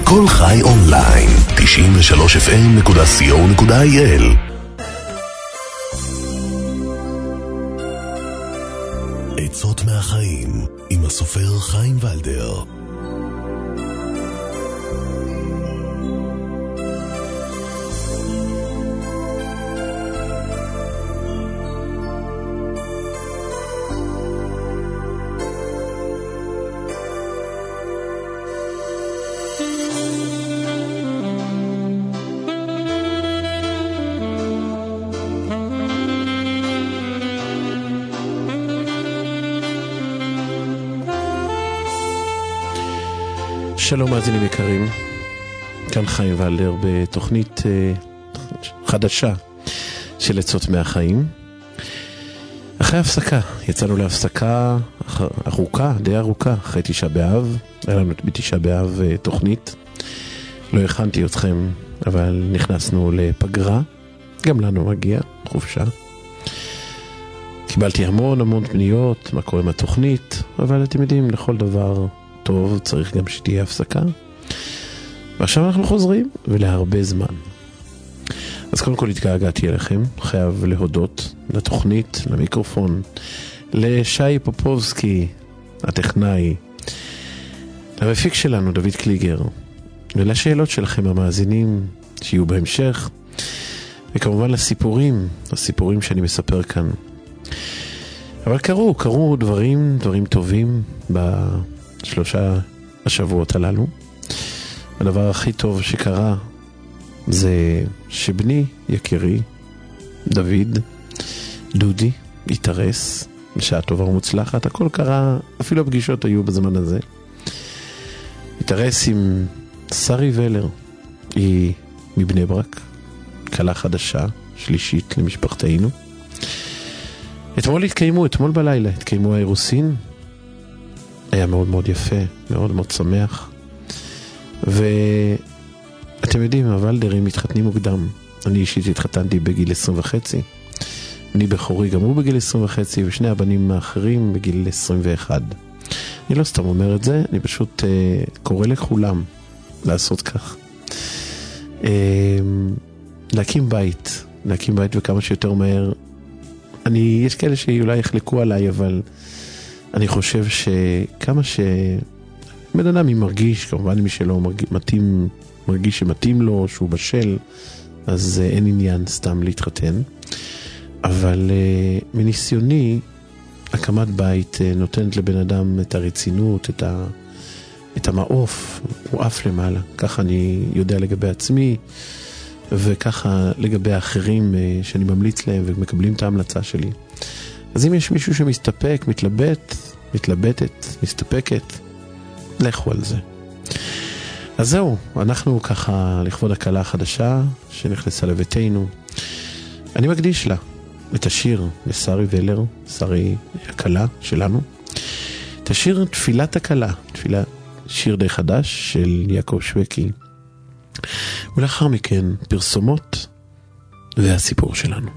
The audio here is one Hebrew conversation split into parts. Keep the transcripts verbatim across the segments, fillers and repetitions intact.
כל חי אונליין, תשעים ושלוש אף אם נקודה סי או נקודה איי אל. עצות מהחיים עם הסופר חיים ולדר. שלום מאזינים יקרים, כאן חיים ולדר בתוכנית uh, חדשה של עצות מהחיים. אחרי הפסקה, יצאנו להפסקה ארוכה, די ארוכה, אחרי תשעה באב. היה לנו בתשעה באב uh, תוכנית, לא הכנתי אתכם, אבל נכנסנו לפגרה, גם לנו מגיע חופשה. קיבלתי המון המון פניות, מה קורה עם התוכנית, אבל אתם יודעים, לכל דבר טוב, צריך גם שתהיה הפסקה. ועכשיו אנחנו חוזרים, ולהרבה זמן. אז קודם כל התגעגעתי אליכם, חייב להודות לתוכנית, למיקרופון, לשי פופובסקי, הטכנאי, למפיק שלנו, דוד קליגר, ולשאלות שלכם המאזינים, שיהיו בהמשך, וכמובן לסיפורים, הסיפורים שאני מספר כאן. אבל קרו, קרו דברים, דברים טובים ב... שלושה השבועות הללו. הדבר הכי טוב שקרה זה שבני יקירי דוד דודי התארס בשעה טובה ומוצלחת. הכל קרה, אפילו הפגישות היו בזמן הזה. התארס עם שרי ולר, היא מבני ברק, קלה חדשה שלישית למשפחתנו. אתמול התקיימו, אתמול בלילה התקיימו האירוסין. היה מאוד מאוד יפה, מאוד מאוד שמח. ואתם יודעים, הוולדרים מתחתנים מוקדם. אני אישית התחתנתי בגיל עשרים וחצי. אני בחורי גם הוא בגיל עשרים וחצי, ושני הבנים האחרים בגיל עשרים ואחת. אני לא סתם אומר את זה, אני פשוט uh, קורא לכולם לעשות כך. Uh, להקים בית, להקים בית וכמה שיותר מהר. אני, יש כאלה שאולי יחלקו עליי, אבל אני חושב שכמה שבן אדם אם מרגיש, כמובן מי שלא מרגיש, מתאים, מרגיש שמתאים לו, שהוא בשל, אז uh, אין עניין סתם להתחתן. אבל uh, מניסיוני, הקמת בית uh, נותנת לבן אדם את הרצינות, את, ה, את המעוף, הוא אף למעלה. ככה אני יודע לגבי עצמי, וככה לגבי האחרים uh, שאני ממליץ להם ומקבלים את ההמלצה שלי. אז אם יש מישהו שמסתפק, מתלבט, מתלבטת, מסתפקת, לכו על זה. אז זהו, אנחנו ככה לכבוד הקלה החדשה שנכנסה לביתנו. אני מקדיש לה את השיר לשרי ולר, שרי הקלה שלנו. את השיר תפילת הקלה, תפילה, שיר די חדש של יעקב שווקי. ולאחר מכן פרסומות והסיפור שלנו.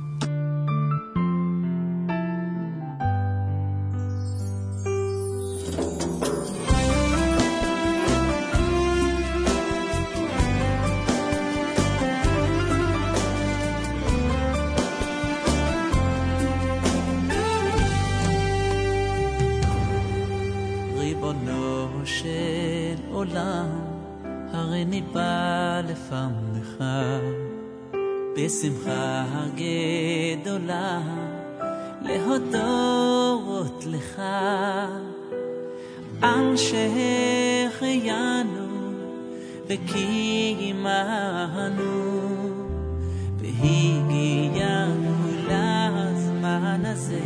בשמחה גדולה להודות לך על שהחיינו וקיימנו והגיענו לזמן הזה.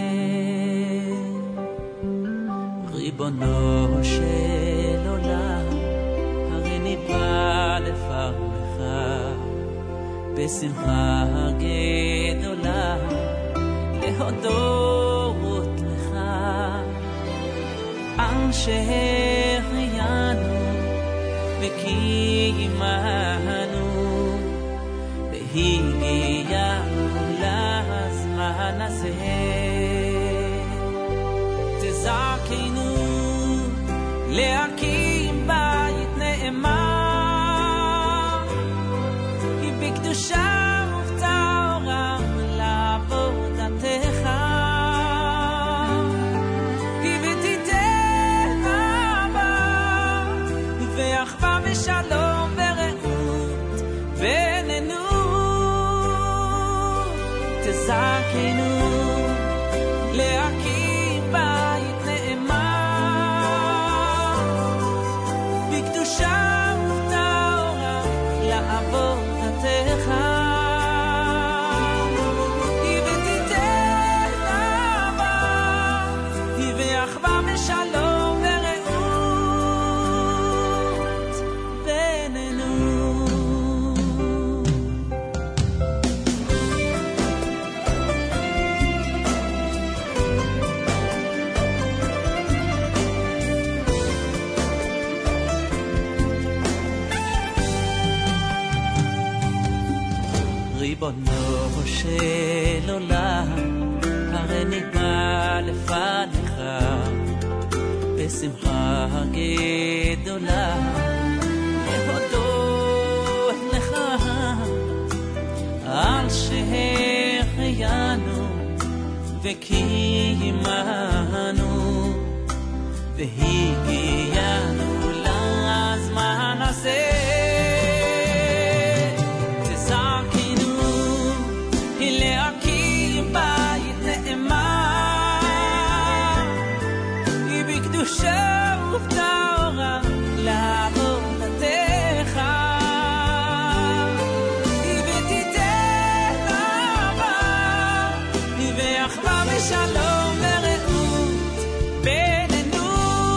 ריבונו של עולם, הריני בא לפניך בשמחה גדולה להודות לך על שהחיינו וקיימנו והגיענו לזמן הזה. תזכנו להקים בית נאמן ואחווה ושלום ורעות בינינו. תזכנו להקים בית נאמן בקדושה ובטהרה לעבודתך. היא ותיתן אהבה, היא ואחווה ושלום ורעות בינינו. ריבונו של עולם, הרי נקבע לפניך בשמחה גדולה להודות לך על שהחיינו וקיימנו והגיענו לזמן הזה. קדושה ובטהרה לעבודתך. היא ותיתן אהבה, היא ואחווה ושלום ורעות בינינו.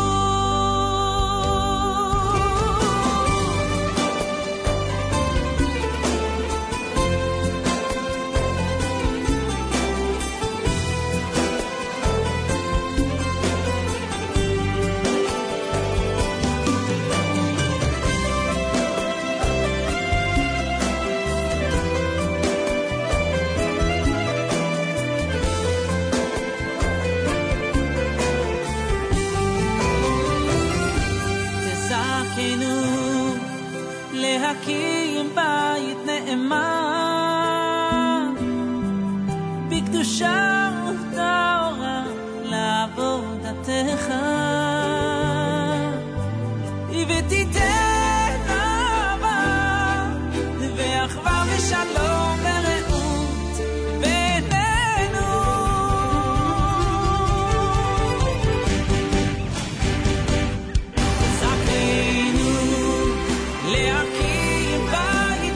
להקים בית נאמן בקדושה ובטהרה לעבודתך. היא ותיתן אהבה ואחווה ושלום ורעות בינינו. זכינו להקים בית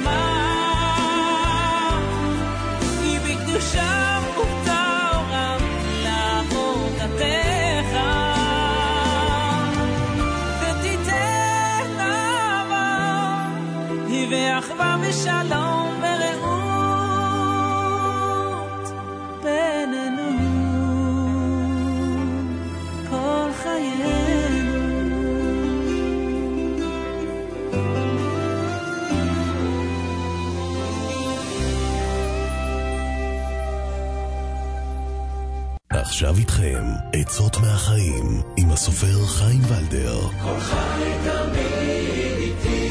נאמן, היא בקדושה ובטהרה לעבודתך. ותיתן אהבה, היא ואחווה ושלום ורעות בינינו כל חיינו. עכשיו איתכם עצות מהחיים עם הסופר חיים ולדר. כל חי תמיד איתי.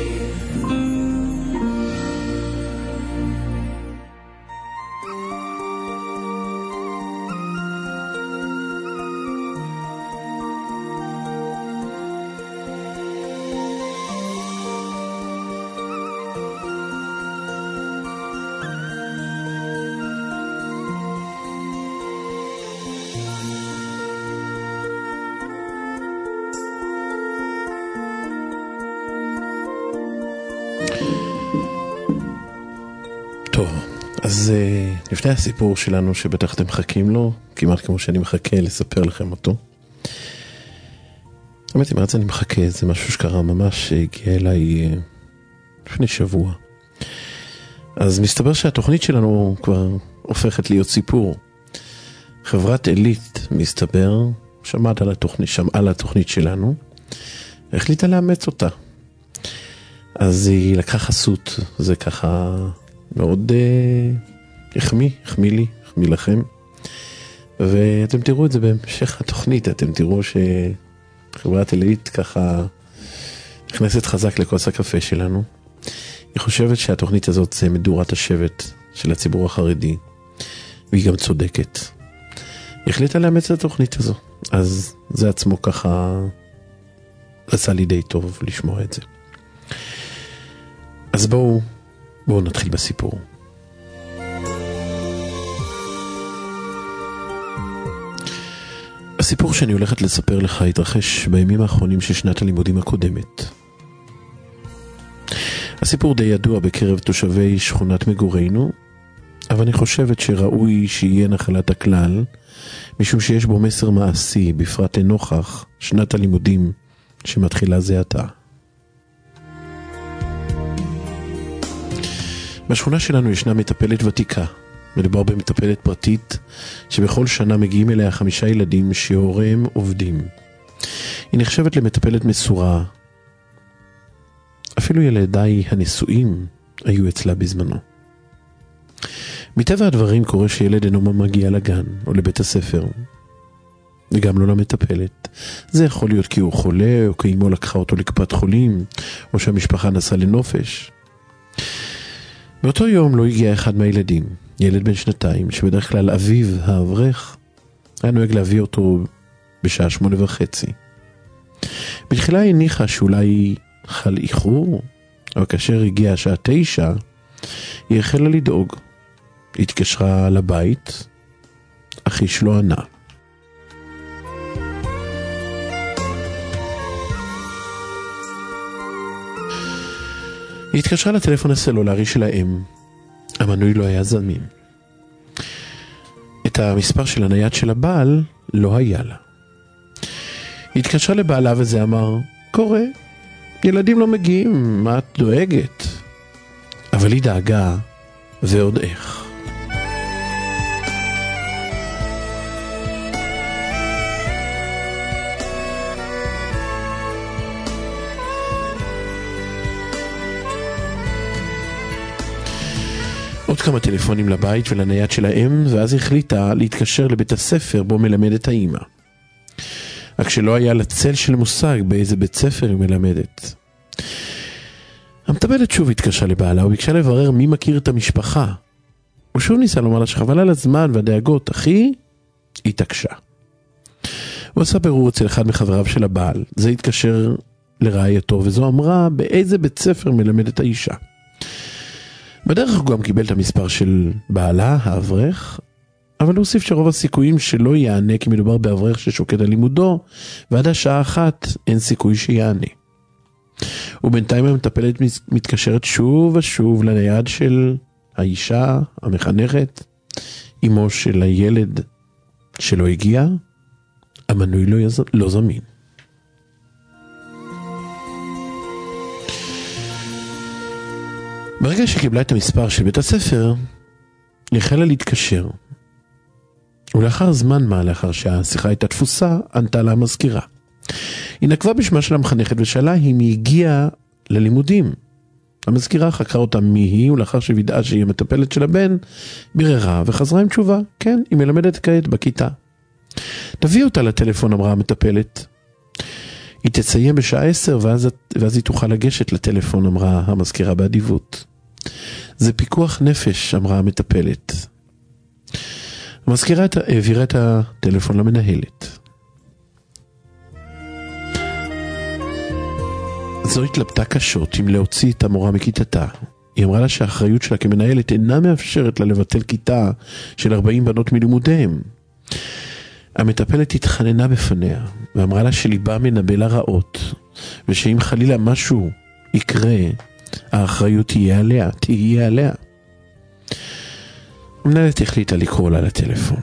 טוב, אז uh, לפני הסיפור שלנו שבטח אתם מחכים לו, כמעט כמו שאני מחכה לספר לכם אותו. האמת היא, מה זה אני מחכה? זה משהו שקרה ממש, הגיע אליי uh, לפני שבוע. אז מסתבר שהתוכנית שלנו כבר הופכת להיות סיפור. חברת אלית, מסתבר, שמעת על התוכנית, שמעה על התוכנית שלנו, החליטה לאמץ אותה. אז היא לקחה חסות, זה ככה מאוד uh, החמיא, החמיא לי, החמיא לכם. ואתם תראו את זה בהמשך התוכנית, אתם תראו שחברת אלית ככה נכנסת חזק לכוס הקפה שלנו. היא חושבת שהתוכנית הזאת זה מדורת השבט של הציבור החרדי, והיא גם צודקת. היא החליטה לאמץ את התוכנית הזו, אז זה עצמו ככה עשה לי די טוב לשמוע את זה. אז בואו, בואו נתחיל בסיפור. הסיפור שאני הולכת לספר לך התרחש בימים האחרונים של שנת הלימודים הקודמת. הסיפור די ידוע בקרב תושבי שכונת מגורינו, אבל אני חושבת שראוי שיהיה נחלת הכלל, משום שיש בו מסר מעשי, בפרט לנוכח שנת הלימודים שמתחילה זה עתה. בשכונה שלנו ישנה מטפלת ותיקה. מדובר במטפלת פרטית שבכל שנה מגיעים אליה חמישה ילדים שהוריהם עובדים. היא נחשבת למטפלת מסורה. אפילו ילדיי הנשואים היו אצלה בזמנו. מטבע הדברים קורה שילד אינו מגיע לגן או לבית הספר, וגם לא למטפלת. זה יכול להיות כי הוא חולה, או כי אמו לקחה אותו לקופת חולים, או שהמשפחה נסעה לנופש. באותו יום לא הגיע אחד מהילדים, ילד בן שנתיים, שבדרך כלל אביו האברך היה נוהג להביא אותו בשעה שמונה וחצי. בתחילה היא הניחה שאולי חל איחור, אבל כאשר הגיעה השעה תשע, היא החלה לדאוג. היא התקשרה לבית, אך איש לא ענה. היא התקשרה לטלפון הסלולרי של האם. המנוי לא היה זמין. את המספר של הנייד של הבעל לא היה לה. היא התקשרה לבעלה וזה אמר, קורה, ילדים לא מגיעים, מה את דואגת? אבל היא דאגה, ועוד איך. עוד כמה טלפונים לבית ולנייד של האם, ואז החליטה להתקשר לבית הספר בו מלמדת האמא. רק שלא היה לצל של מושג באיזה בית ספר היא מלמדת. המטפלת שוב התקשרה לבעלה וביקשה לברר מי מכיר את המשפחה. הוא שוב ניסה לומר לה שחבל על הזמן והדאגות, אחי, היא תקשה. הוא עשה בירור אצל אחד מחבריו של הבעל, זה התקשר לרעייתו, וזו אמרה באיזה בית ספר מלמדת האישה. בדרך הוא גם קיבל את המספר של בעלה, האברך, אבל הוא הוסיף שרוב הסיכויים שלא יענה כי מדובר באברך ששוקד על לימודו, ועד השעה אחת אין סיכוי שיענה. ובינתיים המטפלת מתקשרת שוב ושוב לנייד של האישה, המחנכת, אמו של הילד שלא הגיע, המנוי לא, יז... לא זמין. ברגע שקיבלה את המספר של בית הספר, היא החלה להתקשר. ולאחר זמן מה, לאחר שהשיחה הייתה תפוסה, ענתה לה המזכירה. היא נקבה בשמה של המחנכת ושאלה אם היא הגיעה ללימודים. המזכירה חקרה אותה מי היא, ולאחר שווידאה שהיא המטפלת של הבן, ביררה וחזרה עם תשובה. כן, היא מלמדת כעת בכיתה. תביא אותה לטלפון, אמרה המטפלת. היא תציין בשעה עשר, ואז, ואז היא תוכל לגשת לטלפון, אמרה המזכירה באדיבות. זה פיקוח נפש, אמרה המטפלת. המזכירה העבירה את הטלפון למנהלת. זו התלבטה קשות אם להוציא את המורה מכיתתה. היא אמרה לה שהאחריות שלה כמנהלת אינה מאפשרת לה לבטל כיתה של ארבעים בנות מלימודיהם. המטפלת התחננה בפניה, ואמרה לה שליבה מנבא לה רעות, ושאם חלילה משהו יקרה, האחריות תהיה עליה, תהיה עליה. המנהלת החליטה לקרוא לה לטלפון.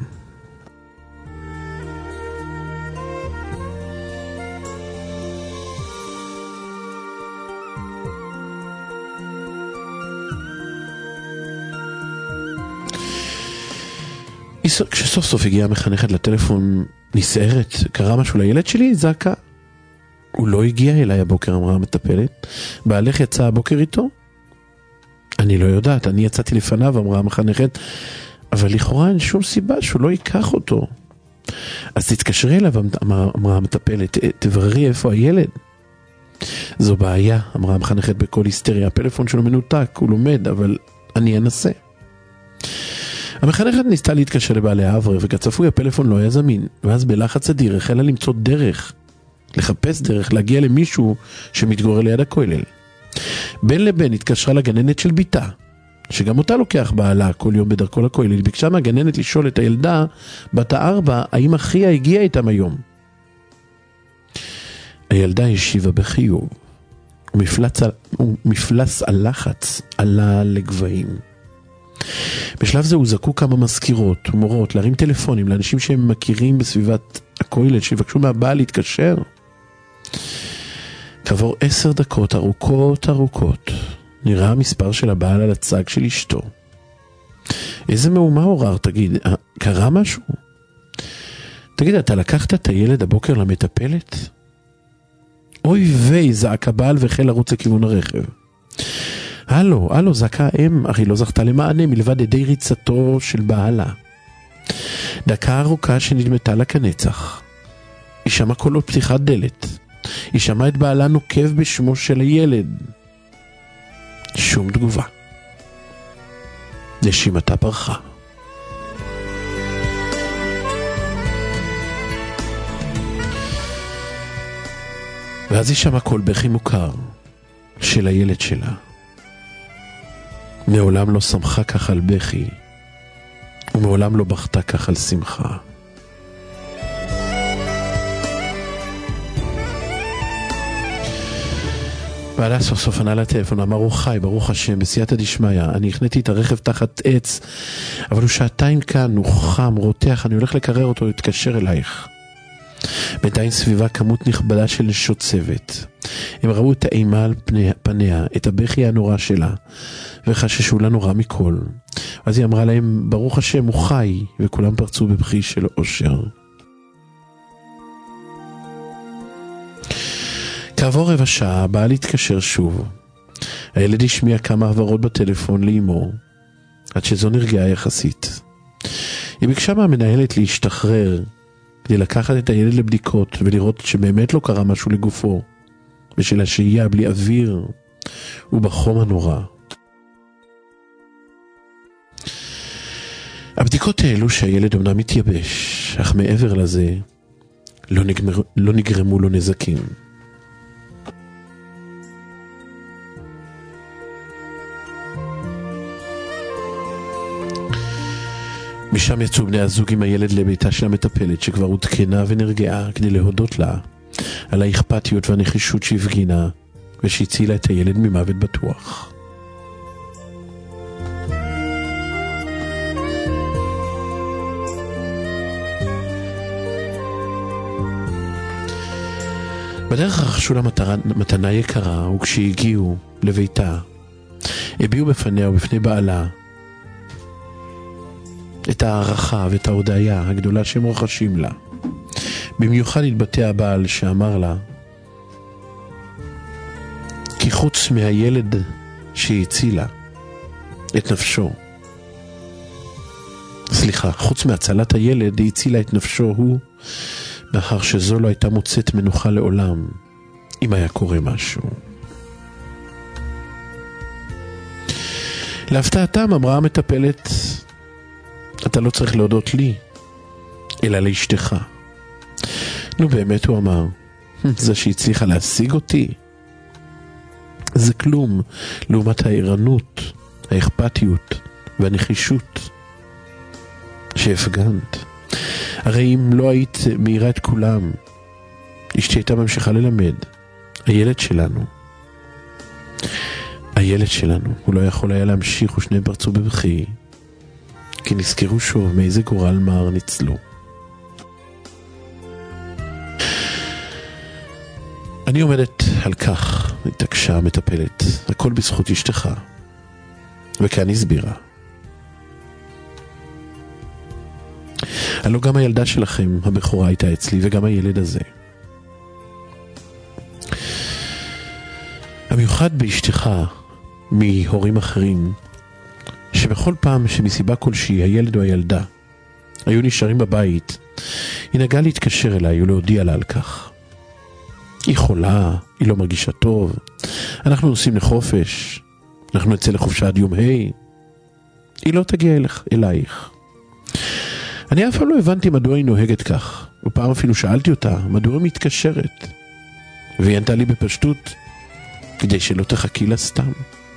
כשסוף סוף הגיעה המחנכת לטלפון נסערת, קרה משהו לילד שלי, זעקה. הוא לא הגיע אליי הבוקר, אמרה המטפלת. בעלך יצא הבוקר איתו? אני לא יודעת, אני יצאתי לפניו, אמרה המחנכת, אבל לכאורה אין שום סיבה שהוא לא ייקח אותו. אז תתקשרי אליו, אמרה, אמרה המטפלת, תבררי איפה הילד. זו בעיה, אמרה המחנכת בכל היסטריה, הפלאפון שלו מנותק, הוא לומד, אבל אני אנסה. המחנכת ניסתה להתקשר לבעלי האברך, וכצפוי הפלאפון לא היה זמין, ואז בלחץ אדיר החלה למצוא דרך לחפש דרך להגיע למישהו שמתגורר ליד הכולל. בין לבין התקשרה לגננת של ביתה, שגם אותה לוקח בעלה כל יום בדרכו לכולל. היא ביקשה מהגננת לשאול את הילדה בת הארבע, האם אחיה הגיע איתם היום. הילדה השיבה בחיוב, ומפלס, ומפלס הלחץ עלה לגבהים. בשלב זה הוא זקו כמה מזכירות ומורות להרים טלפונים לאנשים שהם מכירים בסביבת הכולל, שיבקשו מהבעל להתקשר. כעבור עשר דקות ארוכות ארוכות נראה המספר של הבעל על הצג של אשתו. איזה מהומה עורר, תגיד, קרה משהו? תגיד, אתה לקחת את הילד הבוקר למטפלת? אוי ויי, זעק הבעל והחל לרוץ לכיוון הרכב. הלו, הלו, זעקה האם, אך היא לא זכתה למענה מלבד ידי ריצתו של בעלה. דקה ארוכה שנדמתה לה כנצח. היא שמעה קולות פתיחת דלת. היא שמעה את בעלה נוקב בשמו של הילד. שום תגובה. נשימתה פרחה. ואז היא שמעה קול בכי מוכר של הילד שלה. מעולם לא שמחה כך על בכי, ומעולם לא בכתה כך על שמחה. בעלה סוף סוף ענה לטלפון, אמר, הוא חי, ברוך השם, בסייעתא דשמיא, אני הכנתי את הרכב תחת עץ, אבל הוא שעתיים כאן, הוא חם, רותח, אני הולך לקרר אותו, להתקשר אלייך. בינתיים סביבה כמות נכבדה של נשות צוות. הם ראו את האימה על פניה, פניה, את הבכי הנורא שלה, וחששו לה נורא מכל. אז היא אמרה להם, ברוך השם, הוא חי, וכולם פרצו בבכי של אושר. כעבור רבע שעה, הבעל התקשר שוב. הילד השמיע כמה עברות בטלפון לאמו, עד שזו נרגעה יחסית. היא ביקשה מהמנהלת להשתחרר, כדי לקחת את הילד לבדיקות, ולראות שבאמת לא קרה משהו לגופו, בשל השהייה בלי אוויר, ובחום הנורא. הבדיקות העלו שהילד אומנם מתייבש, אך מעבר לזה, לא, נגמר, לא נגרמו לו נזקים. משם יצאו בני הזוג עם הילד לביתה של המטפלת, שכבר הותקנה ונרגעה, כדי להודות לה על האכפתיות והנחישות שהפגינה, ושהצילה את הילד ממוות בטוח. בדרך רכשו לה מתנה יקרה, וכשהגיעו לביתה, הביאו בפניה ובפני בעלה את הערכה ואת ההודעה הגדולה שהם רוכשים לה. במיוחד התבטא הבעל שאמר לה, כי חוץ מהילד שהצילה את נפשו, סליחה, חוץ מהצלת הילד, היא הצילה את נפשו הוא, מאחר שזו לא הייתה מוצאת מנוחה לעולם, אם היה קורה משהו. להפתעתם אמרה המטפלת, אתה לא צריך להודות לי, אלא לאשתך. נו באמת, הוא אמר, זה שהצליחה להשיג אותי, זה כלום לעומת הערנות, האכפתיות והנחישות שהפגנת. הרי אם לא היית מהירה את כולם, אשתי הייתה ממשיכה ללמד. הילד שלנו, הילד שלנו, הוא לא יכול היה להמשיך, ושני פרצו בבכי, כי נזכרו שוב מאיזה גורל מר ניצלו. אני עומדת על כך, התעקשה המטפלת, הכל בזכות אשתך. וכאן הסבירה. הלא גם הילדה שלכם, הבכורה, הייתה אצלי, וגם הילד הזה. המיוחד באשתך מהורים אחרים, שבכל פעם שמסיבה כלשהי הילד או הילדה היו נשארים בבית, היא נגעה להתקשר אליי ולהודיע לה על כך. היא חולה, היא לא מרגישה טוב, אנחנו נוסעים לחופש, אנחנו נצא לחופשה עד יום ה', היא לא תגיע אליך, אלייך. אני אף פעם לא הבנתי מדוע היא נוהגת כך, ופעם אפילו שאלתי אותה מדוע היא מתקשרת. והיא ענתה לי בפשטות, כדי שלא תחכי לה סתם.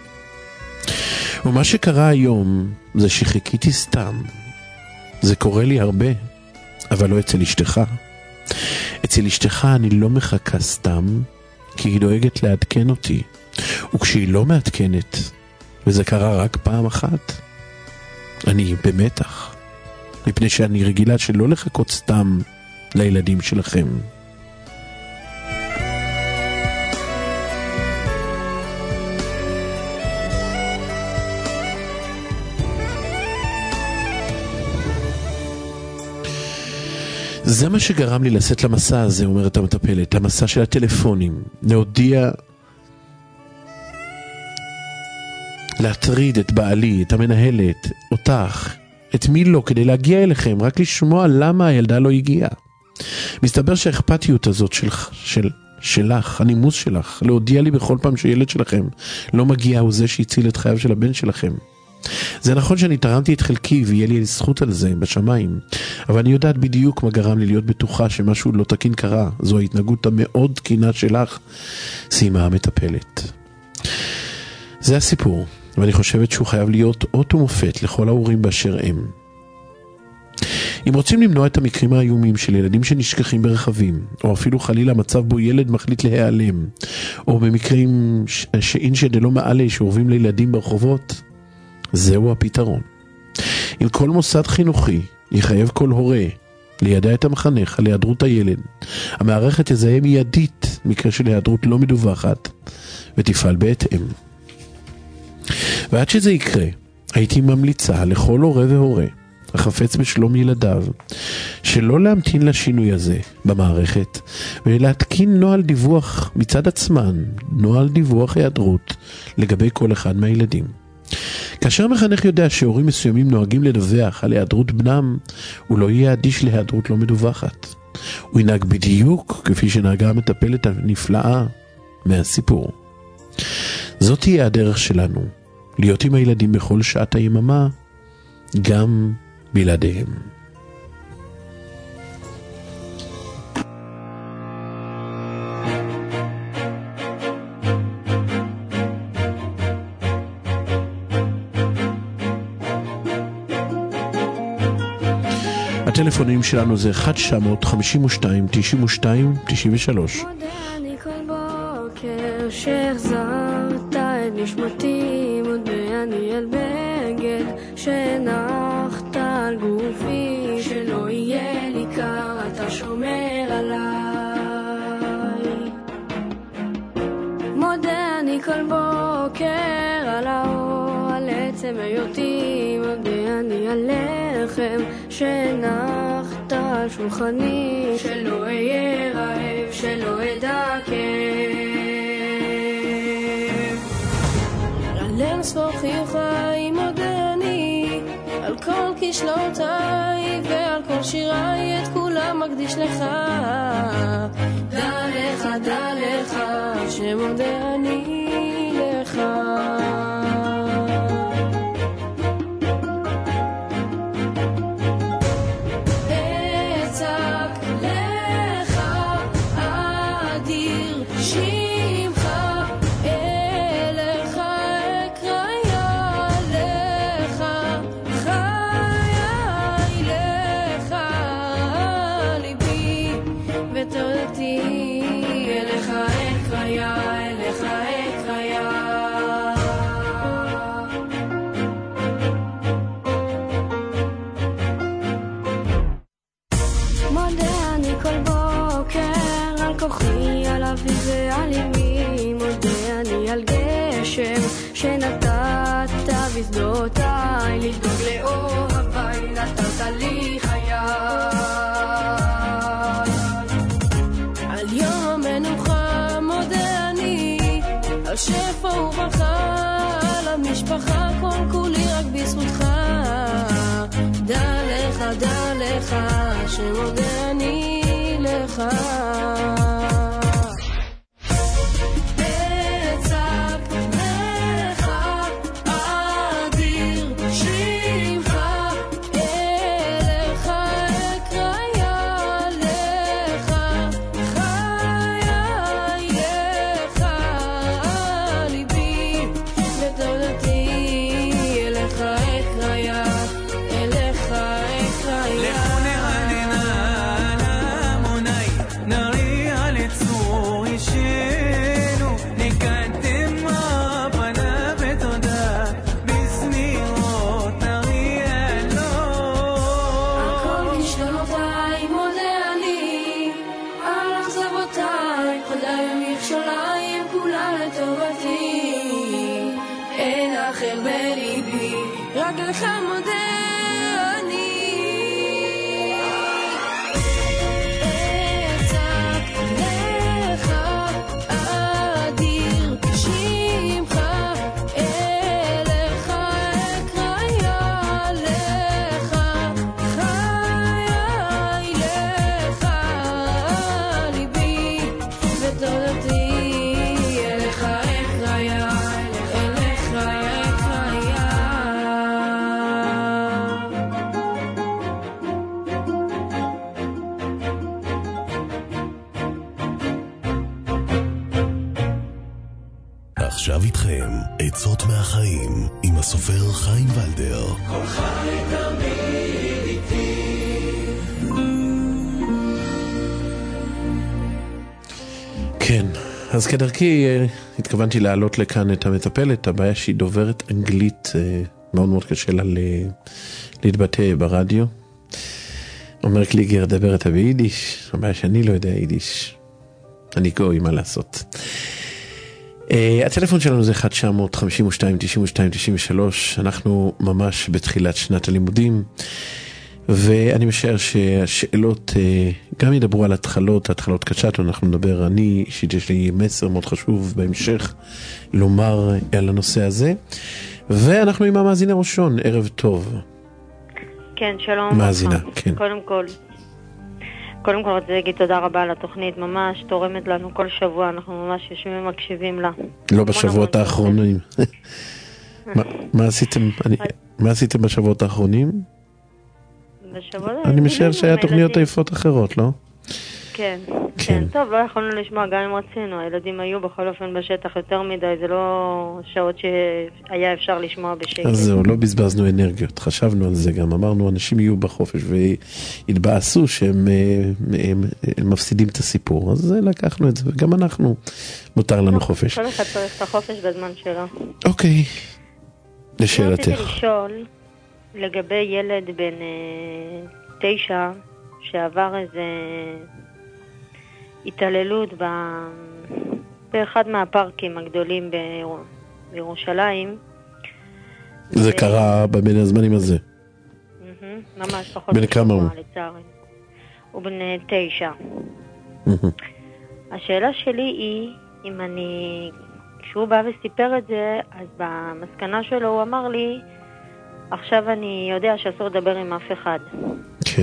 ומה שקרה היום זה שחיכיתי סתם. זה קורה לי הרבה, אבל לא אצל אשתך. אצל אשתך אני לא מחכה סתם, כי היא דואגת לעדכן אותי. וכשהיא לא מעדכנת, וזה קרה רק פעם אחת, אני במתח. מפני שאני רגילה שלא לחכות סתם לילדים שלכם. זה מה שגרם לי לשאת למסע הזה, אומרת המטפלת, למסע של הטלפונים, להודיע, להטריד את בעלי, את המנהלת, אותך, את מי לא, כדי להגיע אליכם, רק לשמוע למה הילדה לא הגיעה. מסתבר שהאכפתיות הזאת של, של, שלך, הנימוס שלך, להודיע לי בכל פעם שילד שלכם לא מגיע, הוא זה שהציל את חייו של הבן שלכם. זה נכון שאני תרמתי את חלקי ויהיה לי זכות על זה בשמיים, אבל אני יודעת בדיוק מה גרם לי להיות בטוחה שמשהו לא תקין קרה. זו ההתנהגות המאוד תקינה שלך, סיימה המטפלת. זה הסיפור, ואני חושבת שהוא חייב להיות אות ומופת לכל ההורים באשר הם. אם רוצים למנוע את המקרים האיומים של ילדים שנשכחים ברכבים, או אפילו חלילה מצב בו ילד מחליט להיעלם, או במקרים שאינשא דלא מעלה שעורבים לילדים ברחובות, זהו הפתרון. אם כל מוסד חינוכי יחייב כל הורה לידע את המחנך על היעדרות הילד, המערכת תזהה מיידית מקרה של היעדרות לא מדווחת ותפעל בהתאם. ועד שזה יקרה, הייתי ממליצה לכל הורה והורה החפץ בשלום ילדיו שלא להמתין לשינוי הזה במערכת, ולהתקין נוהל דיווח מצד עצמן, נוהל דיווח היעדרות לגבי כל אחד מהילדים. כאשר מחנך יודע שהורים מסוימים נוהגים לדווח על היעדרות בנם, הוא לא יהיה אדיש להיעדרות לא מדווחת. הוא ינהג בדיוק כפי שנהגה המטפלת הנפלאה מהסיפור. זאת תהיה הדרך שלנו, להיות עם הילדים בכל שעת היממה, גם בלעדיהם. הטלפונים שלנו זה אחד תשע חמש שתיים תשע שתיים תשע שלוש. מודה אני כל בוקר שהחזרת את נשמתי, מודה אני על בגד שהנחת על גופי, שלא יהיה לי קר, אתה שומר עליי. מודה אני כל בוקר על האור, על עצם היותי, מודה אני על לחם שהנחת על שולחני, שלא אהיה רעב, שלא אדע כאב. על אין ספור חיוכי מודה אני על כל כשלותיי, ועל כל שיריי את כולם מקדיש לך. דע לך, דע לך, שמודה אני לך. שנתת בשדותיי, לדאוג לאוהביי, נתת לי חיי. על יום המנוחה מודה אני, על שפע וברכה, על המשפחה, כל כולי רק בזכותך. דע לך, דע לך, שמודה אני לך. אחר בליבי, רק לך מודה אני. עכשיו איתכם עצות מהחיים עם הסופר חיים ולדר. כל חי תמיד איתי. כן, אז כדרכי התכוונתי להעלות לכאן את המטפלת. הבעיה שהיא דוברת אנגלית, מאוד מאוד קשה לה להתבטא ברדיו. אומר קליגר, דבר אתה ביידיש. הבעיה שאני לא יודע יידיש, אני גוי, מה לעשות. Uh, הטלפון שלנו זה אחד תשע חמש שתיים תשע שתיים תשע שלוש. אנחנו ממש בתחילת שנת הלימודים, ואני משער שהשאלות uh, גם ידברו על התחלות, התחלות קצ'אט. אנחנו נדבר, אני אישית יש לי מסר מאוד חשוב בהמשך לומר על הנושא הזה, ואנחנו עם המאזינה ראשון. ערב טוב. כן, שלום. מאזינה, כן. קודם כל קודם כל רוצה להגיד תודה רבה על התוכנית, ממש תורמת לנו כל שבוע, אנחנו ממש יושבים ומקשיבים לה. לא בשבועות האחרונים. מה עשיתם מה עשיתם בשבועות האחרונים? אני משער שהיה תוכניות עייפות אחרות, לא? כן, כן, טוב, לא יכולנו לשמוע גם אם רצינו, הילדים היו בכל אופן בשטח יותר מדי, זה לא שעות שהיה אפשר לשמוע בשקט. אז זהו, לא בזבזנו אנרגיות, חשבנו על זה גם, אמרנו אנשים יהיו בחופש והתבאסו שהם הם, הם מפסידים את הסיפור, אז לקחנו את זה, וגם אנחנו, מותר לנו חופש. כל אחד צריך את החופש בזמן שלו. אוקיי, לשאלתך. רציתי לשאול לגבי ילד בן תשע שעבר איזה התעללות ב... באחד מהפארקים הגדולים ביר... בירושלים. זה ו... קרה בבין הזמנים הזה? Mm-hmm, ממש פחות. בן כמה הוא? לצערי. הוא בן תשע. Mm-hmm. השאלה שלי היא, אם אני... כשהוא בא וסיפר את זה, אז במסקנה שלו הוא אמר לי, עכשיו אני יודע שאסור לדבר עם אף אחד. כן.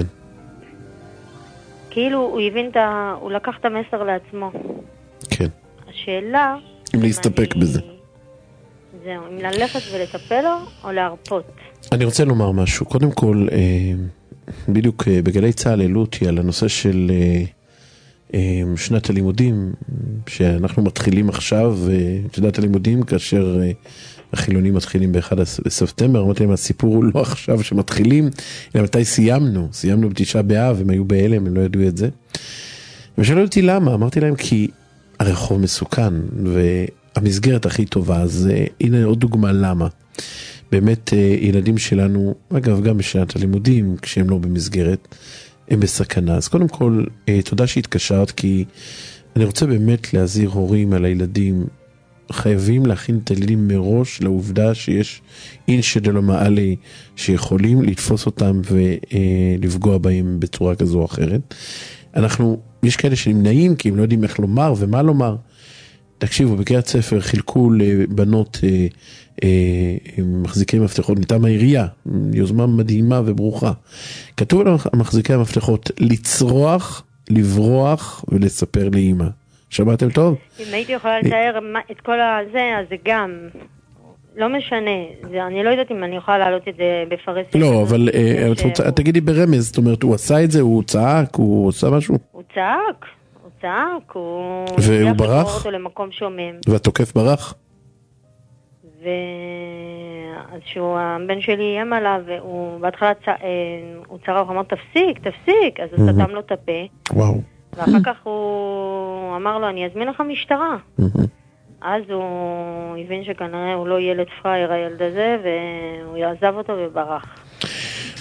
כאילו הוא הבין את ה... הוא לקח את המסר לעצמו. כן. השאלה... אם להסתפק אני... בזה. זהו, אם ללכת ולטפל לו או להרפות. אני רוצה לומר משהו. קודם כל, בדיוק בגלי צהל העלו אותי על הנושא של שנת הלימודים, שאנחנו מתחילים עכשיו, שנת הלימודים, כאשר החילונים מתחילים ב-אחד בספטמבר, אמרתי להם, הסיפור הוא לא עכשיו שמתחילים, אלא מתי סיימנו, סיימנו בתשעה באב, הם היו בהלם, הם לא ידעו את זה. ושאלו אותי למה, אמרתי להם, כי הרחוב מסוכן, והמסגרת הכי טובה, אז הנה עוד דוגמה למה. באמת ילדים שלנו, אגב גם בשנת הלימודים, כשהם לא במסגרת, הם בסכנה. אז קודם כל, תודה שהתקשרת, כי אני רוצה באמת להזהיר הורים על הילדים, חייבים להכין את הילדים מראש לעובדה שיש אינשא דלא מעלי שיכולים לתפוס אותם ולפגוע בהם בצורה כזו או אחרת. אנחנו, יש כאלה שנמנעים כי הם לא יודעים איך לומר ומה לומר. תקשיבו, בקריית ספר חילקו לבנות אה, אה, מחזיקי מפתחות מטעם העירייה, יוזמה מדהימה וברוכה. כתוב על מחזיקי המפתחות לצרוח, לברוח ולספר לאמא. שמעתם טוב? אם הייתי יכולה לתאר את כל הזה, אז זה גם, לא משנה, זה, אני לא יודעת אם אני יכולה להעלות את זה בפרסי. לא, אבל תגידי ברמז, זאת אומרת, הוא עשה את זה, הוא צעק, הוא עושה משהו? הוא צעק, הוא צעק, הוא... והוא ברח? אותו למקום שומם. והתוקף ברח? ו... אז שהוא, הבן שלי איים עליו, והוא בהתחלה צ... הוא צרח, הוא אמר, תפסיק, תפסיק, אז הוא סתם לו את הפה. וואו. ואחר כך הוא אמר לו, אני אזמין לך משטרה. אז הוא הבין שכנראה הוא לא ילד פרייר הילד הזה, והוא יעזב אותו וברח.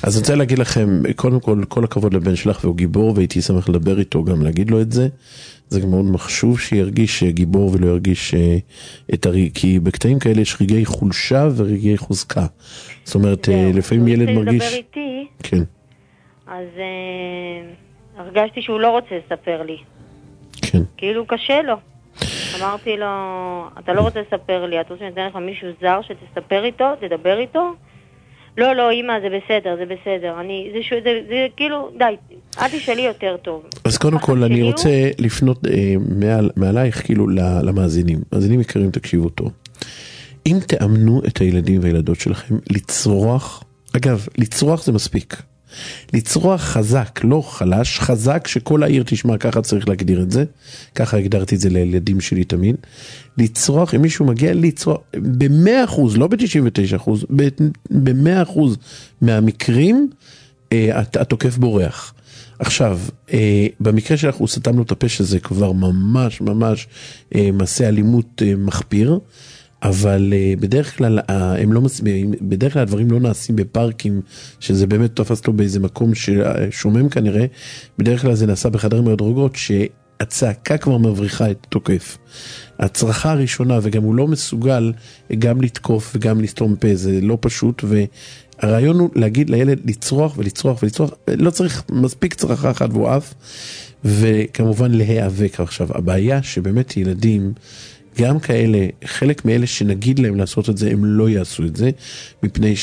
אז אני רוצה להגיד לכם, קודם כל, כל הכבוד לבן שלך והוא גיבור, והייתי שמח לדבר איתו גם להגיד לו את זה. זה גם מאוד מחשוב שירגיש גיבור ולא ירגיש את הרגע, כי בקטעים כאלה יש רגעי חולשה ורגעי חוזקה. זאת אומרת, לפעמים ילד מרגיש... הוא רוצה לדבר איתי, כן. אז uh, הרגשתי שהוא לא רוצה לספר לי. כן. כאילו קשה לו. אמרתי לו, אתה לא רוצה לספר לי, אתה רוצה שניתן לך מישהו זר שתספר איתו, תדבר איתו? לא, לא, אמא, זה בסדר, זה בסדר. אני, זה, זה, זה, זה כאילו, די, אל תשאלי יותר טוב. אז קודם כל, אני רוצה לפנות אה, מעל, מעלייך, כאילו, למאזינים. מאזינים יקרים, תקשיבו טוב. אם תאמנו את הילדים והילדות שלכם לצרוח, אגב, לצרוח זה מספיק. לצרוח חזק, לא חלש, חזק שכל העיר תשמע, ככה צריך להגדיר את זה. ככה הגדרתי את זה לילדים שלי תמיד. לצרוח, אם מישהו מגיע לצרוח, ב-מאה אחוז, לא ב-תשעים ותשעה אחוז, ב-מאה אחוז מהמקרים, התוקף בורח. עכשיו, במקרה שלך הוא סתם לו את הפה שזה כבר ממש ממש מעשה אלימות מחפיר, אבל בדרך כלל הם לא בדרך כלל הדברים לא נעשים בפארקים, שזה באמת תופס לו באיזה מקום ששומם כנראה. בדרך כלל זה נעשה בחדרים מאוד דרוגות שהצעקה כבר מבריחה את התוקף. הצרחה הראשונה, וגם הוא לא מסוגל גם לתקוף וגם לסתום פה, זה לא פשוט. והרעיון הוא להגיד לילד לצרוח ולצרוח ולצרוח, לא צריך מספיק צרחה אחת והוא אף, וכמובן להיאבק. עכשיו הבעיה שבאמת ילדים גם כאלה, חלק מאלה שנגיד להם לעשות את זה, הם לא יעשו את זה, מפני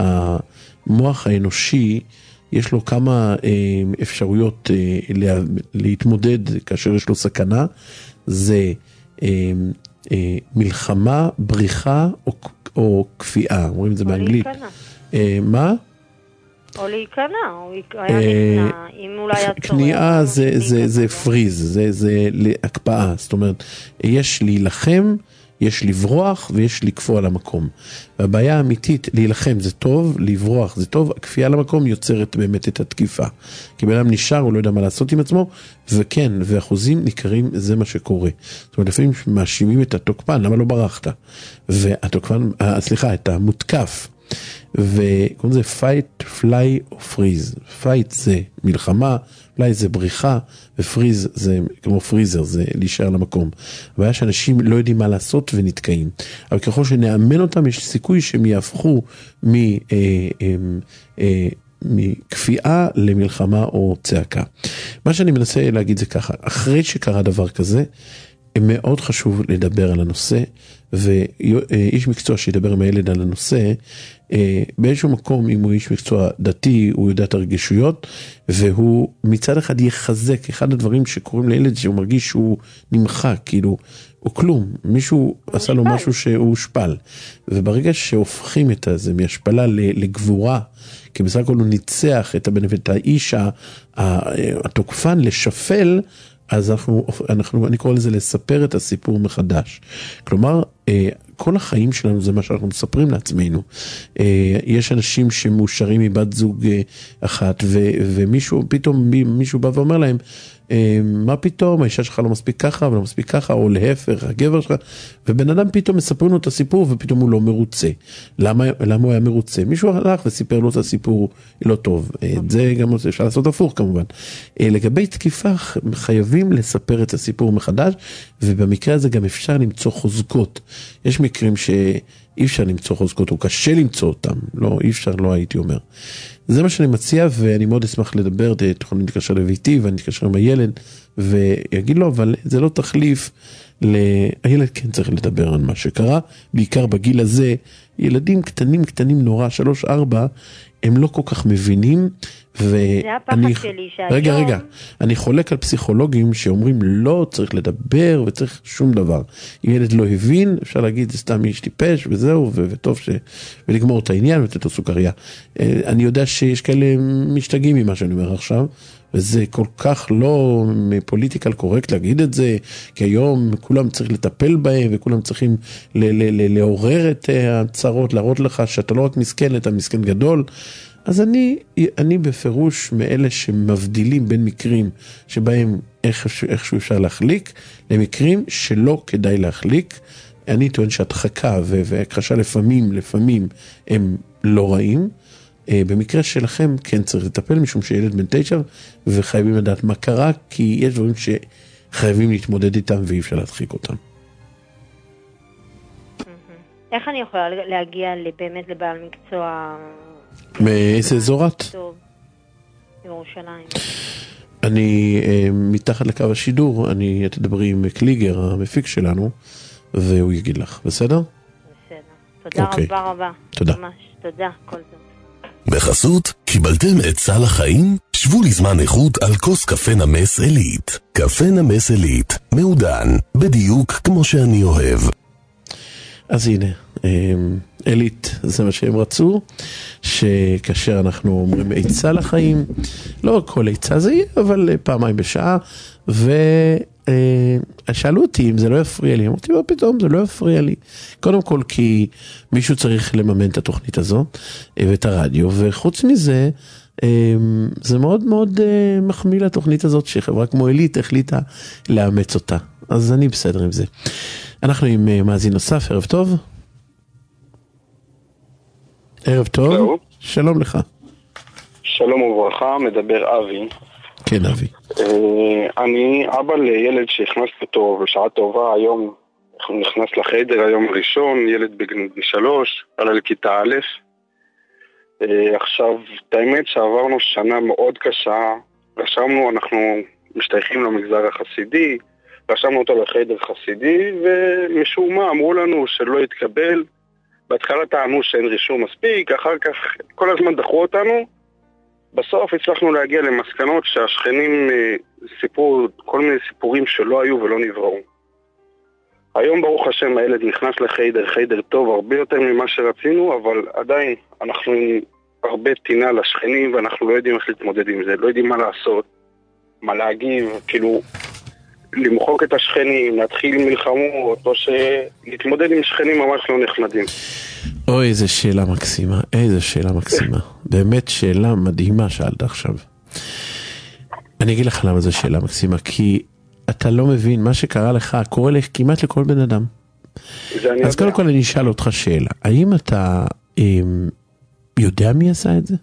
שהמוח האנושי, יש לו כמה אה, אפשרויות אה, לה, להתמודד כאשר יש לו סכנה, זה אה, אה, מלחמה, בריחה או, או כפייה, אומרים את זה באנגלית. אה, מה? או להיכנע, או היה נכנע, אם אולי היה צורך. כניעה זה, זה, זה פריז, זה, זה הקפאה, זאת אומרת, יש להילחם, יש לברוח ויש לקפוא על המקום. והבעיה האמיתית, להילחם זה טוב, לברוח זה טוב, הכפייה על המקום יוצרת באמת את התקיפה. כי בן אדם נשאר, הוא לא יודע מה לעשות עם עצמו, וכן, ואחוזים ניכרים, זה מה שקורה. זאת אומרת, לפעמים מאשימים את התוקפן, למה לא ברחת? והתוקפן, סליחה, את המותקף. וקוראים זה fight, fly או freeze. fight זה מלחמה, fly זה בריחה, ופריז זה כמו פריזר, זה להישאר למקום. הבעיה שאנשים לא יודעים מה לעשות ונתקעים. אבל ככל שנאמן אותם, יש סיכוי שהם יהפכו מ... אה, אה, אה, מכפייה למלחמה או צעקה. מה שאני מנסה להגיד זה ככה, אחרי שקרה דבר כזה, מאוד חשוב לדבר על הנושא, ואיש מקצוע שידבר עם הילד על הנושא, באיזשהו מקום, אם הוא איש מקצוע דתי, הוא יודע את הרגישויות, והוא מצד אחד יחזק, אחד הדברים שקוראים לילד, שהוא מרגיש שהוא נמחק, כאילו, הוא כלום, מישהו עשה לו משהו שהוא שפל, וברגע שהופכים את זה מהשפלה לגבורה, כי בסך הכל הוא ניצח את הבן ואת האיש התוקפן לשפל, אז אנחנו, אנחנו, אני קורא לזה לספר את הסיפור מחדש. כלומר, כל החיים שלנו זה מה שאנחנו מספרים לעצמנו. יש אנשים שמאושרים מבת זוג אחת, ומישהו, פתאום מישהו בא ואומר להם, מה פתאום, האישה שלך לא מספיק ככה ולא מספיק ככה, או להפך, הגבר שלך, ובן אדם פתאום מספרים לו את הסיפור ופתאום הוא לא מרוצה. למה, למה הוא היה מרוצה? מישהו הלך וסיפר לו את הסיפור לא טוב. זה גם אפשר לעשות הפוך כמובן. לגבי תקיפה חייבים לספר את הסיפור מחדש, ובמקרה הזה גם אפשר למצוא חוזקות. יש מקרים שאי אפשר למצוא חוזקות, הוא קשה למצוא אותם. לא, אי אפשר, לא הייתי אומר. זה מה שאני מציע, ואני מאוד אשמח לדבר, תוכלו להתקשר לביתי, ואני אתקשר עם הילד, ויגיד לו, אבל זה לא תחליף, הילד כן צריך לדבר על מה שקרה, בעיקר בגיל הזה, ילדים קטנים קטנים נורא, שלוש, ארבע, הם לא כל כך מבינים, זה הפחד שלי שהיום... רגע, רגע, אני חולק על פסיכולוגים שאומרים לא צריך לדבר וצריך שום דבר. אם ילד לא הבין, אפשר להגיד זה סתם איש טיפש וזהו, וטוב ש... ולגמור את העניין ותת הסוכריה. אני יודע שיש כאלה משתגעים ממה שאני אומר עכשיו, וזה כל כך לא פוליטיקל קורקט להגיד את זה, כי היום כולם צריך לטפל בהם, וכולם צריכים לעורר את הצרות, להראות לך שאתה לא רק מסכן, אתה מסכן גדול. אז אני, אני בפירוש מאלה שמבדילים בין מקרים שבהם איכשהו, איכשהו אפשר להחליק, למקרים שלא כדאי להחליק. אני טוען שהדחקה והכחשה לפעמים, לפעמים הם לא רעים, במקרה שלכם כן צריך לטפל, משום שילד בן תשע, וחייבים לדעת מה קרה, כי יש דברים שחייבים להתמודד איתם, ואי אפשר להדחיק אותם. איך אני יכולה להגיע באמת לבעל מקצוע? מאיזה אזור את? טוב, ירושלים. אני מתחת לקו השידור, אני תדברי עם קליגר, המפיק שלנו, והוא יגיד לך, בסדר? בסדר. תודה רבה רבה. תודה. ממש, תודה, כל זאת. בחסות, קיבלתם עצה לחיים? שבו לזמן איכות על כוס קפה נמס אלית. קפה נמס אלית, מעודן, בדיוק כמו שאני אוהב. אז הנה, אלית, זה מה שהם רצו, שכאשר אנחנו אומרים עצה לחיים, לא כל עצה זה יהיה, אבל פעמיים בשעה, ושאלו אותי אם זה לא יפריע לי, אמרתי, מה פתאום, זה לא יפריע לי. קודם כל כי מישהו צריך לממן את התוכנית הזו, ואת הרדיו, וחוץ מזה, זה מאוד מאוד מחמיא לתוכנית הזאת, שחברה כמו אלית החליטה לאמץ אותה. אז אני בסדר עם זה. אנחנו עם מאזין נוסף, ערב טוב. ערב טוב. שלום. שלום לך. שלום וברכה, מדבר אבי. כן, אבי. אני אבא לילד שהכנסתי אותו בשעה טובה היום, נכנס לחדר היום הראשון, ילד בגיל שלוש, עלה לכיתה א'. עכשיו, את האמת שעברנו שנה מאוד קשה, רשמנו, אנחנו משתייכים למגזר החסידי, רשמנו אותו לחדר חסידי, ומשום מה אמרו לנו שלא יתקבל. בהתחלה טענו שאין רישום מספיק, אחר כך כל הזמן דחו אותנו. בסוף הצלחנו להגיע למסקנות שהשכנים סיפרו כל מיני סיפורים שלא היו ולא נבראו. היום ברוך השם הילד נכנס לחדר, חדר טוב הרבה יותר ממה שרצינו, אבל עדיין אנחנו עם הרבה טינה לשכנים, ואנחנו לא יודעים איך להתמודד עם זה, לא יודעים מה לעשות, מה להגיב, כאילו למחוק את השכנים, להתחיל מלחמות, או שלהתמודד עם שכנים ממש לא נחמדים. אוי, איזה שאלה מקסימה, איזה שאלה מקסימה. באמת שאלה מדהימה שאלת עכשיו. אני אגיד לך למה זו שאלה מקסימה, כי אתה לא מבין, מה שקרה לך, קורה לך כמעט לכל בן אדם. אז קודם כל אני אשאל אותך שאלה, האם אתה יודע מי עשה את זה?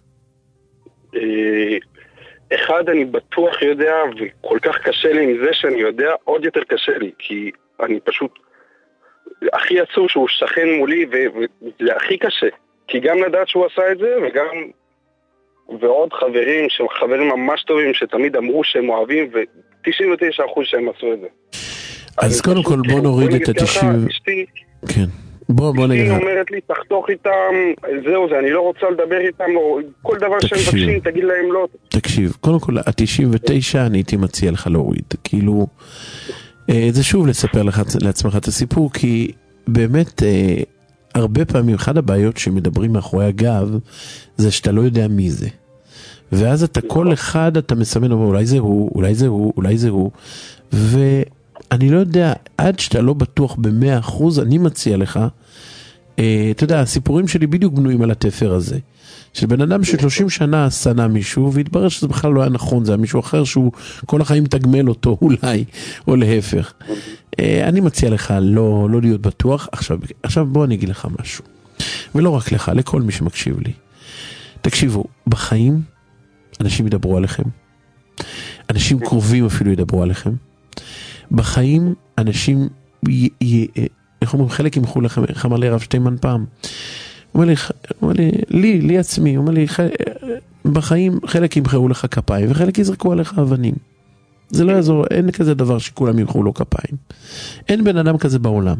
אחד, אני בטוח יודע, וכל כך קשה לי עם זה שאני יודע, עוד יותר קשה לי, כי אני פשוט, הכי עצוב שהוא שכן מולי, וזה הכי קשה, כי גם לדעת שהוא עשה את זה, וגם, ועוד חברים, חברים ממש טובים, שתמיד אמרו שהם אוהבים, ו-תשעים ותשעה אחוז שהם עשו את זה. אז קודם כל בוא נוריד את ה-תשעים... כן. בוא, בוא נגיד. היא אומרת לי, תחתוך איתם, זהו זה, אני לא רוצה לדבר איתם, כל דבר שהם מבקשים, תגיד להם לא. תקשיב, קודם כל, ה-תשעים ותשע אני הייתי מציע לך להוריד, כאילו, זה שוב לספר לך לעצמך את הסיפור, כי באמת, הרבה פעמים, אחת הבעיות שמדברים מאחורי הגב, זה שאתה לא יודע מי זה. ואז אתה כל אחד, אתה מסמן, אולי זה הוא, אולי זה הוא, אולי זה הוא, ו... אני לא יודע, עד שאתה לא בטוח במאה אחוז, אני מציע לך, אה, אתה יודע, הסיפורים שלי בדיוק בנויים על התפר הזה, של בן אדם ששלושים שנה שנא מישהו, והתברר שזה בכלל לא היה נכון, זה היה מישהו אחר שהוא כל החיים תגמל אותו, אולי, או להפך. אה, אני מציע לך לא, לא להיות בטוח. עכשיו, עכשיו בוא אני אגיד לך משהו, ולא רק לך, לכל מי שמקשיב לי. תקשיבו, בחיים, אנשים ידברו עליכם, אנשים קרובים אפילו ידברו עליכם, בחיים אנשים, י, י, איך אומרים, חלק ימחו לכם, איך אמר לי הרב שטיימן פעם, הוא אומר לי, הוא אומר לי, לי, לי עצמי, הוא אומר לי, בחיים חלק ימחאו לך כפיים, וחלק יזרקו עליך אבנים. זה לא יעזור, אין כזה דבר שכולם ימחאו לו כפיים. אין בן אדם כזה בעולם.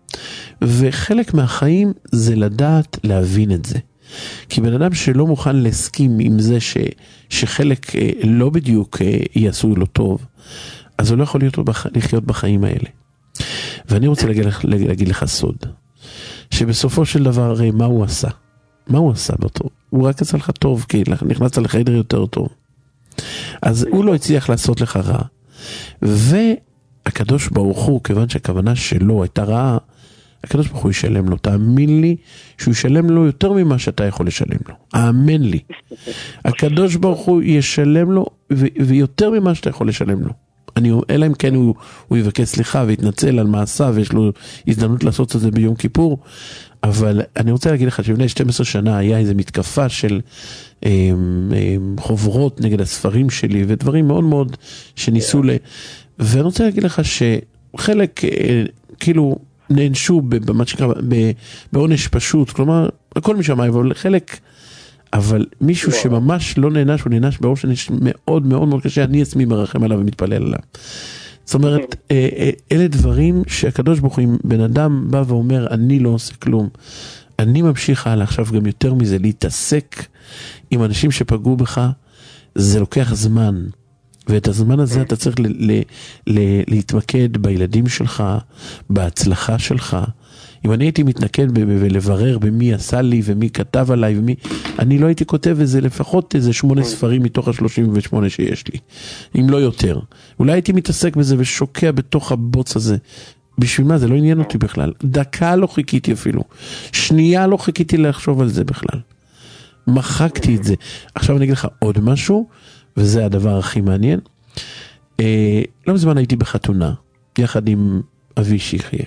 וחלק מהחיים זה לדעת להבין את זה. כי בן אדם שלא מוכן להסכים עם זה ש, שחלק לא בדיוק יעשו לו טוב, אז הוא לא יכול להיות לחיות בחיים האלה. ואני רוצה להגיד, להגיד לך סוד, שבסופו של דבר, מה הוא עשה? מה הוא עשה באותו? הוא רק עשה לך טוב, כי נכנסת לחדר יותר טוב. אז הוא לא הצליח לעשות לך רע. והקדוש ברוך הוא, כיוון שהכוונה שלו הייתה רעה, הקדוש ברוך הוא ישלם לו. תאמין לי שהוא ישלם לו יותר ממה שאתה יכול לשלם לו. האמן לי. הקדוש ברוך הוא ישלם לו ויותר ממה שאתה יכול לשלם לו. אני, אלא אם כן הוא, הוא יבקש סליחה ויתנצל על מעשה, ויש לו הזדמנות לעשות את זה ביום כיפור, אבל אני רוצה להגיד לך שבני שתים עשרה שנה היה איזו מתקפה של אה, אה, חוברות נגד הספרים שלי, ודברים מאוד מאוד שניסו ל... ואני רוצה להגיד לך שחלק אה, כאילו נענשו במה שקרה, בעונש פשוט, כלומר, הכל משמיים, אבל חלק... אבל מישהו שממש לא נענש, הוא נענש באופן מאוד מאוד מאוד קשה, אני עצמי מרחם עליו ומתפלל עליו. זאת אומרת, אלה דברים שהקדוש ברוך הוא, בן אדם בא ואומר, אני לא עושה כלום. אני ממשיך הלאה עכשיו גם יותר מזה, להתעסק עם אנשים שפגעו בך, זה לוקח זמן. ואת הזמן הזה אתה צריך ל- ל- ל- להתמקד בילדים שלך, בהצלחה שלך. אם אני הייתי מתנקד ולברר במי עשה לי ומי כתב עליי ומי, אני לא הייתי כותב איזה לפחות איזה שמונה ספרים מתוך ה-שלושים ושמונה שיש לי, אם לא יותר. אולי הייתי מתעסק בזה ושוקע בתוך הבוץ הזה. בשביל מה? זה לא עניין אותי בכלל. דקה לא חיכיתי אפילו. שנייה לא חיכיתי לחשוב על זה בכלל. מחקתי את זה. עכשיו אני אגיד לך עוד משהו, וזה הדבר הכי מעניין. אה, לא מזמן הייתי בחתונה, יחד עם אבי שיחיה.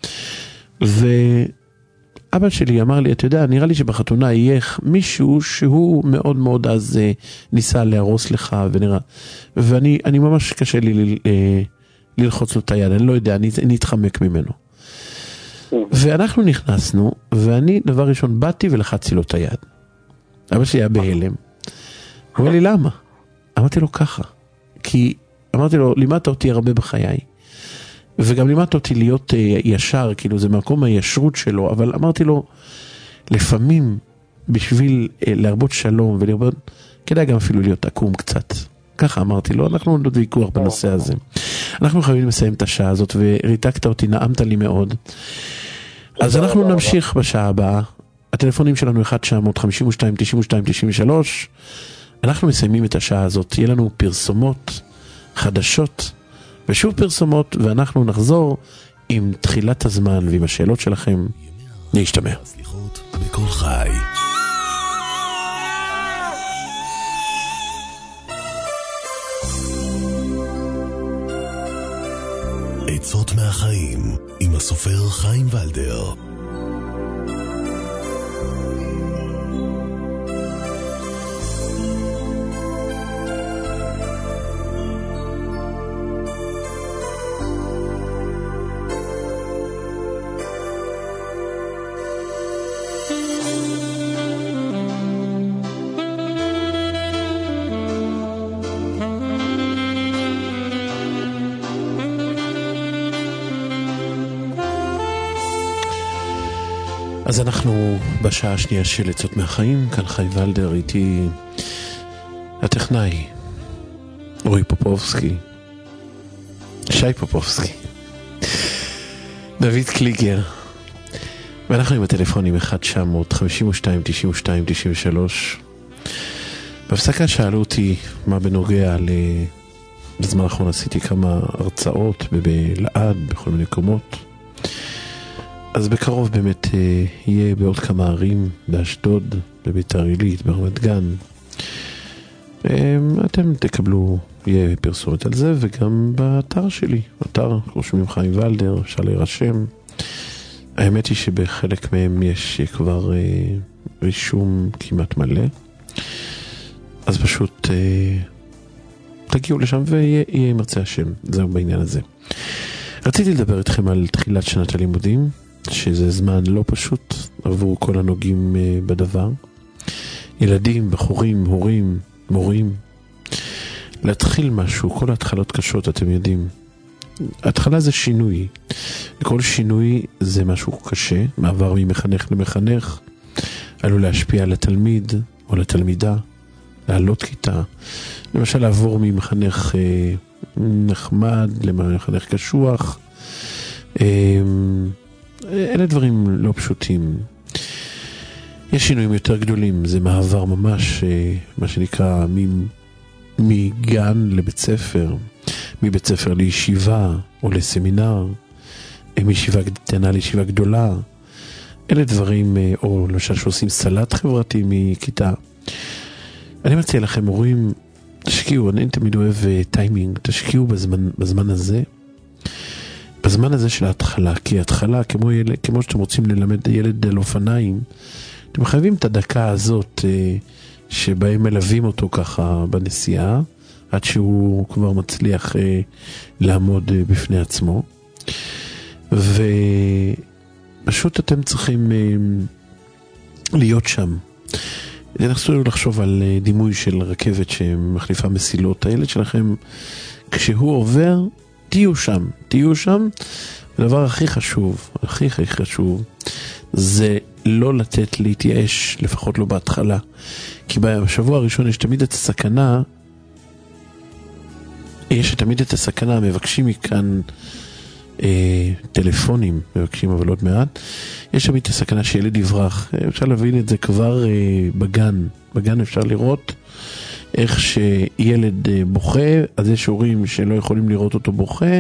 ואבא שלי אמר לי, אתה יודע, נראה לי שבחתונה יהיה מישהו שהוא מאוד מאוד אז אה, ניסה להרוס לך, ונראה, ואני אני ממש קשה לי ל, אה, ללחוץ לו את היד, אני לא יודע, אני, אני אתחמק ממנו. ואנחנו נכנסנו, ואני דבר ראשון באתי ולחצתי לו את היד. אבא שלי היה בהלם. הוא אומר לי, למה? אמרתי לו ככה, כי אמרתי לו, לימדת אותי הרבה בחיי, וגם לימדת אותי להיות uh, ישר, כאילו זה מקום הישרות שלו, אבל אמרתי לו, לפעמים בשביל uh, להרבות שלום ולרבות, כדאי גם אפילו להיות עקום קצת. ככה אמרתי לו, אנחנו עוד ויכוח בנושא הזה. אנחנו חייבים לסיים את השעה הזאת, וריתקת אותי, נעמת לי מאוד. אז אנחנו נמשיך בשעה הבאה. הטלפונים שלנו אחד תשע חמש שתיים תשע שתיים תשע שלוש. אנחנו מסיימים את השעה הזאת, יהיה לנו פרסומות חדשות, ושוב פרסומות, ואנחנו נחזור עם תחילת הזמן ועם השאלות שלכם. נשתמע. סליחות בכל חי. עצות מהחיים עם הסופר חיים ולדר. אז אנחנו בשעה השנייה של עצות מהחיים, כאן חיים ולדר, איתי הטכנאי רועי פופובסקי, שי פופובסקי, דוד קליגר, ואנחנו עם הטלפונים אחד תשע חמש שתיים תשע שתיים תשע שלוש. בהפסקה שאלו אותי מה בנוגע ל... בזמן האחרון עשיתי כמה הרצאות בלעד בכל מיני קומות, אז בקרוב באמת אה, יהיה בעוד כמה ערים, באשדוד, בביתר עילית, ברמת גן. אה, אתם תקבלו, יהיה פרסומת על זה, וגם באתר שלי, אתר רושמים חיים ולדר, אפשר להירשם. האמת היא שבחלק מהם יש כבר אה, רישום כמעט מלא, אז פשוט אה, תגיעו לשם ויהיה מרצה השם, זהו בעניין הזה. רציתי לדבר איתכם על תחילת שנת הלימודים, שזה זמן לא פשוט עבור כל הנוגעים בדבר. ילדים, בחורים, הורים, מורים. להתחיל משהו, כל ההתחלות קשות, אתם יודעים. ההתחלה זה שינוי. כל שינוי זה משהו קשה, מעבר ממחנך למחנך, עלול להשפיע על התלמיד או לתלמידה, לעלות כיתה. למשל לעבור ממחנך אה, נחמד למחנך קשוח. אה, אלה דברים לא פשוטים. יש שינויים יותר גדולים, זה מעבר ממש, מה שנקרא, מגן לבית ספר, מבית ספר לישיבה או לסמינר, מישיבה קטנה לישיבה גדולה. אלה דברים, או למשל שעושים סלט חברתי מכיתה. אני מציע לכם, הורים, תשקיעו, אני תמיד אוהב טיימינג, תשקיעו בזמן, בזמן הזה, בזמן הזה של ההתחלה, כי ההתחלה, כמו, ילד, כמו שאתם רוצים ללמד ילד על אופניים, אתם חייבים את הדקה הזאת שבהם מלווים אותו ככה בנסיעה, עד שהוא כבר מצליח לעמוד בפני עצמו. ופשוט אתם צריכים להיות שם. תנסו לחשוב על דימוי של רכבת שמחליפה מסילות. הילד שלכם, כשהוא עובר, תהיו שם. תהיו שם. הדבר הכי חשוב, הכי הכי חשוב, זה לא לתת להתייאש, לפחות לא בהתחלה. כי בשבוע הראשון יש תמיד את הסכנה, יש תמיד את הסכנה, מבקשים מכאן אה, טלפונים, מבקשים אבל עוד מעט, יש תמיד את הסכנה שילד יברח. אפשר להבין את זה כבר אה, בגן, בגן אפשר לראות איך שילד אה, בוכה, אז יש הורים שלא יכולים לראות אותו בוכה,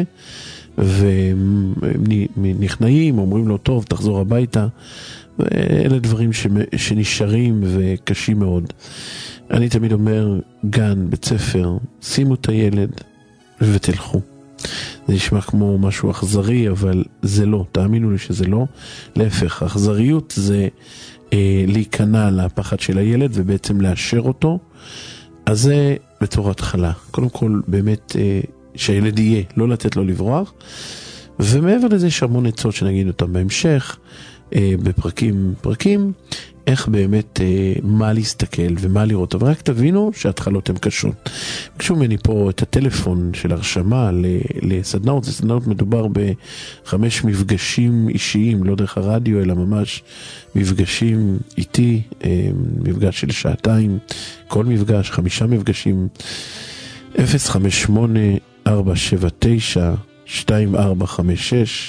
והם נכנעים, אומרים לו טוב, תחזור הביתה, אלה דברים שנשארים וקשים מאוד. אני תמיד אומר, גן, בית ספר, שימו את הילד ותלכו. זה נשמע כמו משהו אכזרי, אבל זה לא, תאמינו לי שזה לא. להפך, האכזריות זה אה, להיכנע לפחד של הילד ובעצם לאשר אותו. אז זה בתור התחלה. קודם כל, באמת, אה, שהילד יהיה, לא לתת לו לברוח. ומעבר לזה יש המון עצות שנגיד אותם בהמשך, אה, בפרקים, פרקים, איך באמת, אה, מה להסתכל ומה לראות. אבל רק תבינו שההתחלות הן קשות. בקשו ממני פה את הטלפון של הרשמה לסדנאות. לסדנאות מדובר בחמש מפגשים אישיים, לא דרך הרדיו, אלא ממש מפגשים איתי, אה, מפגש של שעתיים, כל מפגש, חמישה מפגשים, אפס חמש שמונה ארבע שבע תשע שתיים ארבע חמש שש,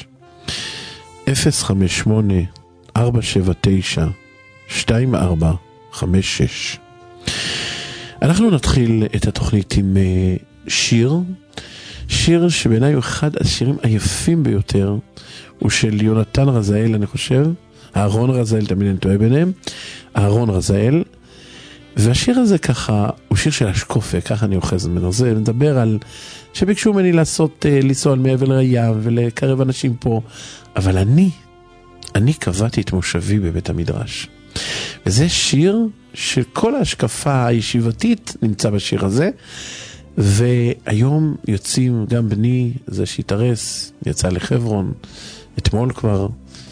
אפס חמש שמונה ארבע שבע תשע שתיים ארבע חמש שש. אנחנו נתחיל את התוכנית עם שיר, שיר שבעיניי הוא אחד השירים היפים ביותר, הוא של יונתן רזאל, אני חושב, אהרון רזאל, תמיד אני טועה ביניהם, אהרון רזאל, והשיר הזה ככה, הוא שיר של השקופה, ככה אני אוחז ממנו, זה מדבר על, שביקשו ממני לעשות, לנסוע על מעבר לים ולקרב אנשים פה, אבל אני, אני קבעתי את מושבי בבית המדרש. וזה שיר של כל ההשקפה הישיבתית נמצא בשיר הזה, והיום יוצאים גם בני, זה שהתארס, יצא לחברון, אתמול כבר,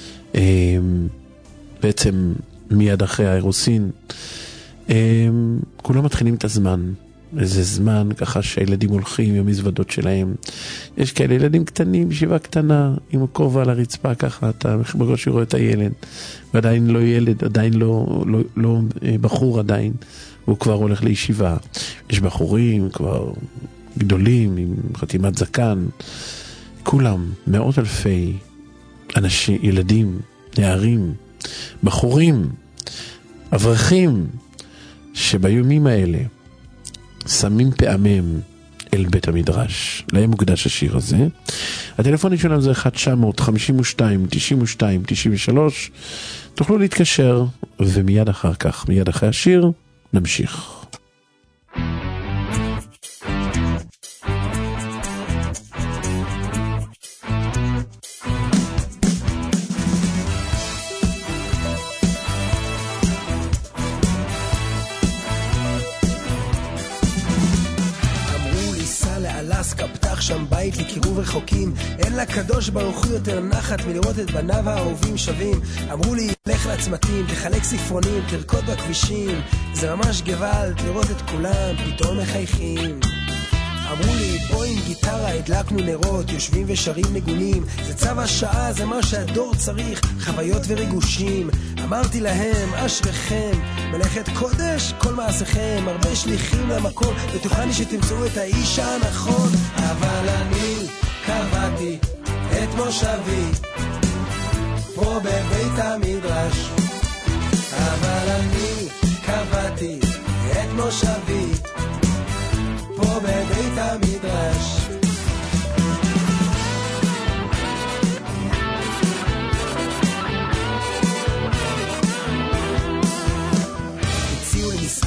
בעצם מיד אחרי האירוסין, כולם מתחילים את הזמן, איזה זמן ככה שהילדים הולכים עם המזוודות שלהם. יש כאלה ילדים קטנים, ישיבה קטנה, עם הכובע על הרצפה ככה, אתה בגושי רואה את הילד, ועדיין לא ילד, עדיין לא, לא, לא בחור עדיין, הוא כבר הולך לישיבה. יש בחורים כבר גדולים, עם חתימת זקן, כולם, מאות אלפי אנשים, ילדים, נערים, בחורים, אברכים, שביומים האלה שמים פעמם אל בית המדרש. להם מוקדש השיר הזה. הטלפונים שלנו זה אחד תשע חמש שתיים תשעים ושתיים תשעים ושלוש. תוכלו להתקשר, ומיד אחר כך, מיד אחרי השיר, נמשיך. שם בית לקירוב רחוקים, אין לקדוש ברוך הוא יותר נחת מלראות את בניו האהובים שווים. אמרו לי, לך לעצמתים, תחלק ספרונים, תרקוד בכבישים, זה ממש גוואלד לראות את כולם פתאום מחייכים. אמרו לי, בוא עם גיטרה, הדלקנו נרות, יושבים ושרים ניגונים, זה צו השעה, זה מה שהדור צריך, חוויות וריגושים. אמרתי להם, אשריכם, מלאכת קודש, כל מעשיכם, הרבה שליחים למקום, בטוחני שתמצאו את האיש הנכון. אבל אני קבעתי את מושבי פה בבית המדרש, אבל אני קבעתי את מושבי פה בבית המדרש.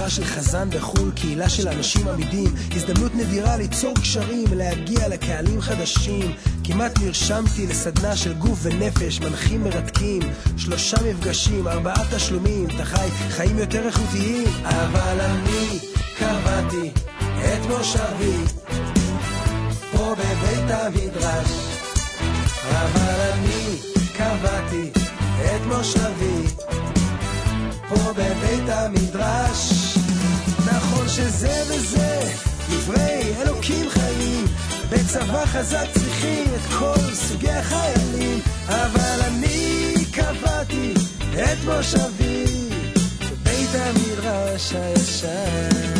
משפחה של חזן בחול, קהילה של אנשים עמידים, הזדמנות נדירה ליצור קשרים ולהגיע לקהלים חדשים. כמעט נרשמתי לסדנה של גוף ונפש, מנחים מרתקים, שלושה מפגשים, ארבעה תשלומים, אתה חי חיים יותר איכותיים. אבל אני קבעתי את מושבי פה בבית המדרש, אבל אני קבעתי את מושבי פה בבית המדרש. נכון שזה וזה דברי אלוקים חיים, בצבא חזק צריכים את כל סוגי החיילים, אבל אני קבעתי את מושבי בבית המדרש הישן.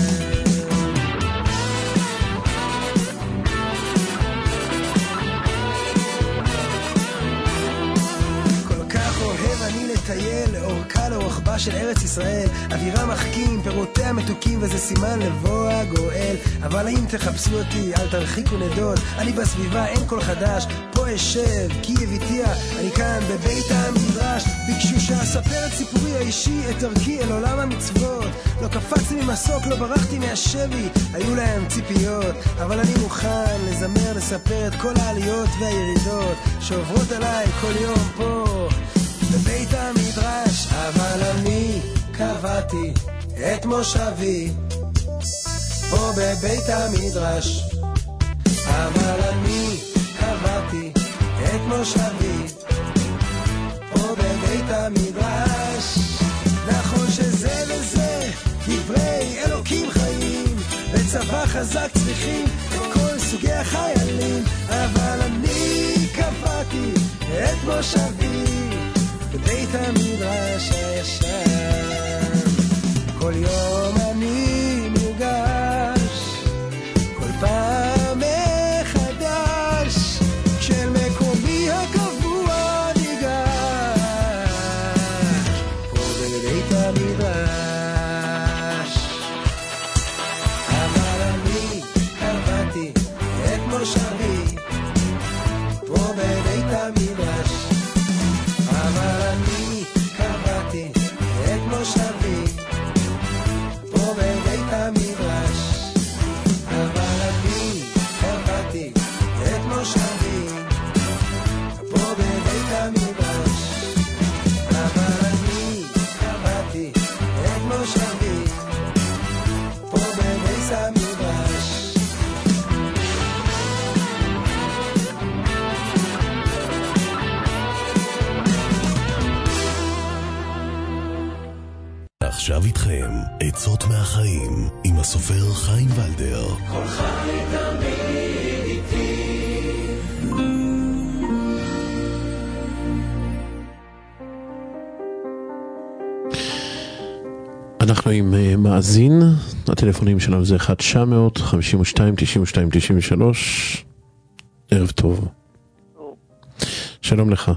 אני לטייל לאורכה לאורחבה של ארץ ישראל, אווירה מחכים, פירותיה מתוקים, וזה סימן לבוא הגואל. אבל אם תחפשו אותי אל תרחיקו נדוד, אני בסביבה אין כל חדש, פה אשב כי הביתיה, אני כאן בבית המדרש. ביקשו שאספר את סיפורי האישי, את ערכי אל עולם המצוות, לא קפצתי ממסוק, לא ברחתי מהשבי, היו להם ציפיות, אבל אני מוכן לזמר, לספר את כל העליות והירידות שעוברות עליי כל יום פה בבית המדרש. אבל אני קבעתי את מושבי פה בבית המדרש, אבל אני קבעתי את מושבי פה בבית המדרש. נכון שזה וזה דברי אלוקים חיים, בצבא חזק צריכים את כל סוגי החיילים, אבל אני קבעתי את מושבי בבית המדרש הישן. כל יום אני נרגש, כל פעם מחדש, של מקומי הקבוע ניגש פה בבית המדרש. אבל אני קבעתי את מושבי פה בבית המדרש, אבל אני קבעתי את מושבי פה בבית המדרש, אבל אני קבעתי את מושבי פה בבית המדרש, אבל אני קבעתי את מושבי פה בבית המדרש. עכשיו איתכם עצות מהחיים עם הסופר חיים ולדר. כל חי תמיד איתי. אנחנו עם uh, מאזין, הטלפונים שלנו זה אחד תשע אפס אפס חמש שתיים תשע שתיים תשע שלוש. ערב טוב. שלום לך.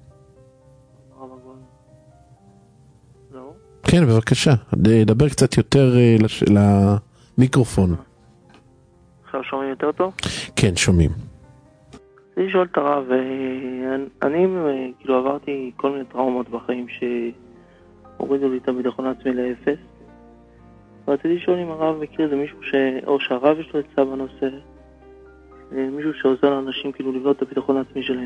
כן, בבקשה, דבר קצת יותר לש... למיקרופון. עכשיו שומעים יותר טוב? כן, שומעים. אני שואל את הרב, אני כאילו עברתי כל מיני טראומות בחיים שהורידו לי את הביטחון העצמי לאפס, ורציתי לשאול אם הרב מכיר איזה מישהו ש... או שהרב יש לו עצה בנושא, מישהו שעוזר לאנשים כאילו לבנות את הביטחון העצמי שלהם.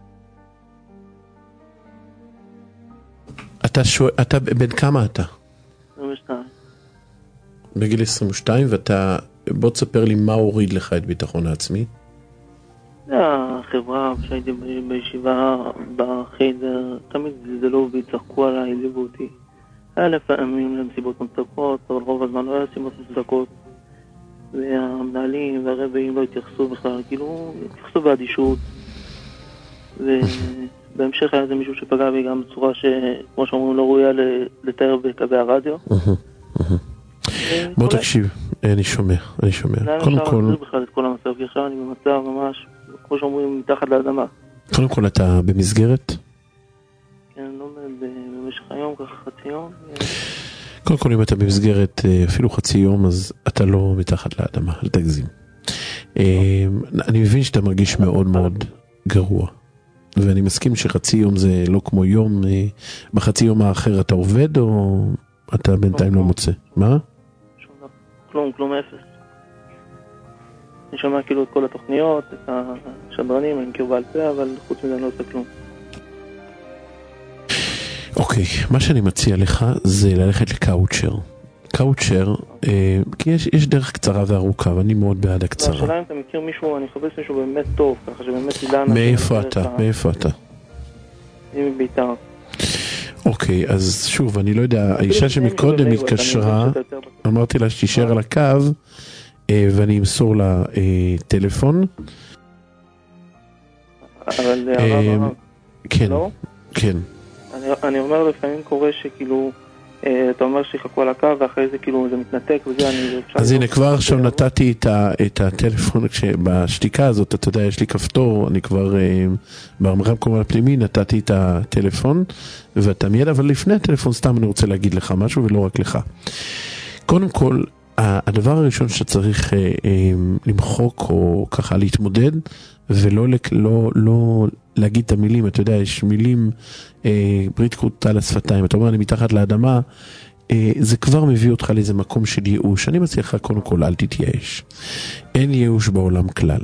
אתה שואל, אתה בן כמה אתה? עשרים ושתיים. בגיל עשרים ושתיים, ואתה, בוא תספר לי מה הוריד לך את ביטחון העצמי. זה החברה, כשהייתי בישיבה בחדר, תמיד זה לא והצחקו עליי, ליוו אותי. היה לפעמים למסיבות מוצדקות, אבל רוב הזמן לא היה סיבות מוצדקות. והמנהלים והרבעים לא התייחסו בכלל, כאילו התייחסו באדישות. ובהמשך היה זה מישהו שפגע בי גם בצורה שכמו שאומרים לא ראויה לתאר בקווי הרדיו. בוא תקשיב, אני שומע, אני שומע. קודם כל... אני בכלל את כל המצב, כי עכשיו אני במצב ממש, כמו שאומרים, מתחת לאדמה. קודם כל אתה במסגרת? כן, לא במשך היום, ככה חצי יום. קודם כל אם אתה במסגרת אפילו חצי יום, אז אתה לא מתחת לאדמה, אל תגזים. אני מבין שאתה מרגיש מאוד מאוד גרוע. ואני מסכים שחצי יום זה לא כמו יום, בחצי יום האחר אתה עובד או אתה בינתיים לא מוצא? מה? כלום, כלום אפס. אני שומע כאילו את כל התוכניות, את השדרנים, אני מכיר בעל פה, אבל חוץ מזה אני לא עושה כלום. אוקיי, מה שאני מציע לך זה ללכת לקאוצ'ר. קאוצ'ר, אה, כי יש, יש דרך קצרה וארוכה, ואני מאוד בעד הקצרה. השאלה אם אתה מכיר מישהו, אני חושב מישהו באמת טוב, ככה שבאמת ידע... מאיפה אתה? מאיפה אתה? אני מביתר. אוקיי, אז שוב, אני לא יודע, האישה שמקודם התקשרה, אמרתי לה שתישאר על הקו, ואני אמסור לה טלפון. אבל כן, כן. אני אומר לפעמים קורה שכאילו, אתה אומר שיחכו על הקו, ואחרי זה כאילו זה מתנתק וזה, אני... אז הנה, כבר עכשיו נתתי את הטלפון, בשתיקה הזאת, אתה יודע, יש לי כפתור, אני כבר ברמקול הפנימי נתתי את הטלפון, ואתה מיד, אבל לפני הטלפון סתם אני רוצה להגיד לך משהו, ולא רק לך. קודם כל, הדבר הראשון שצריך למחוק, או ככה להתמודד, ולא לא, לא להגיד את המילים, אתה יודע, יש מילים, אה, ברית כרותה על השפתיים, אתה אומר, אני מתחת לאדמה, אה, זה כבר מביא אותך לאיזה מקום של ייאוש. אני מציע לך, קודם כל, אל תתייאש. אין ייאוש בעולם כלל.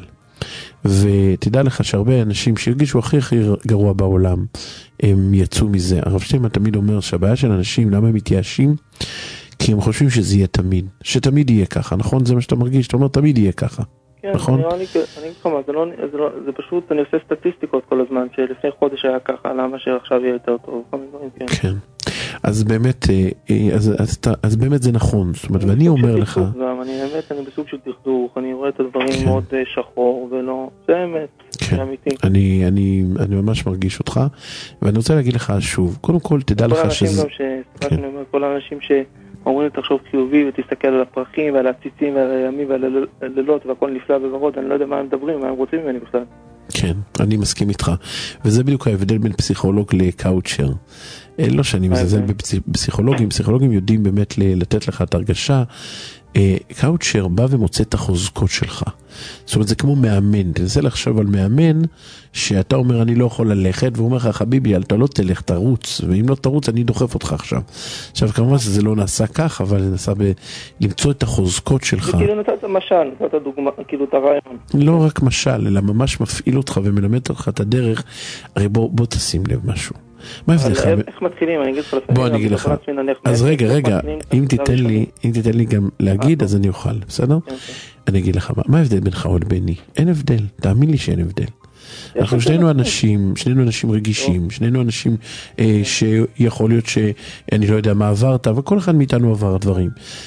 ותדע לך שהרבה אנשים שהרגישו הכי הכי גרוע בעולם, הם יצאו מזה. הרב שטיינמן תמיד אומר שהבעיה של אנשים, למה הם מתייאשים? כי הם חושבים שזה יהיה תמיד, שתמיד יהיה ככה, נכון? זה מה שאתה מרגיש, אתה אומר, תמיד יהיה ככה. כן, נכון? אני אגיד לך מה, זה, לא, זה, לא, זה פשוט, אני עושה סטטיסטיקות כל הזמן, שלפני חודש היה ככה, למה שעכשיו יהיה יותר טוב, כל מיני דברים, כן. כן, אז באמת, אז, אז, אז באמת זה נכון, זאת אומרת, ואני אומר לך... גם, אני באמת, אני בסוג של דכדוך, אני רואה את הדברים כן. מאוד שחור, ולא, זה אמת, כן. זה אמיתי. אני, אני, אני ממש מרגיש אותך, ואני רוצה להגיד לך שוב, קודם כל, תדע לך שזה... כל האנשים גם, כל האנשים ש... אומרים תחשוב חיובי ותסתכל על הפרחים ועל הציצים ועל הימים ועל הלילות והכל נפלא וברוד, אני לא יודע מה הם מדברים, מה הם רוצים ממני בכלל. כן, אני מסכים איתך, וזה בדיוק ההבדל בין פסיכולוג לקאוצ'ר. לא שאני מזלזל בפסיכולוגים, פסיכולוגים יודעים באמת לתת לך את הרגשה, קאוצ'ר בא ומוצא את החוזקות שלך. זאת אומרת, זה כמו מאמן. תנסה לחשוב על מאמן שאתה אומר, אני לא יכול ללכת, והוא אומר לך, חביבי, אתה לא תלך, תרוץ, ואם לא תרוץ, אני דוחף אותך עכשיו. עכשיו, כמובן שזה לא נעשה כך, אבל זה נעשה ב... למצוא את החוזקות שלך. וכאילו נתת משל, נתת דוגמה, כאילו את הרעיון. לא רק משל, אלא ממש מפעיל אותך ומלמד אותך את הדרך. הרי בוא, בוא תשים לב משהו. מה הבדל לך? איך מתחילים? אני אגיד לך לפעמים. בוא אני אגיד לך. אז רגע, רגע, אם תיתן לי, אם תיתן לי גם להגיד, אז אני אוכל, בסדר? אני אגיד לך, מה ההבדל בינך או ביני? אין הבדל, תאמין לי שאין הבדל. אנחנו שנינו אנשים, שנינו אנשים רגישים, שנינו אנשים שיכול להיות שאני לא יודע מה עברת, אבל כל אחד מאיתנו עבר דברים.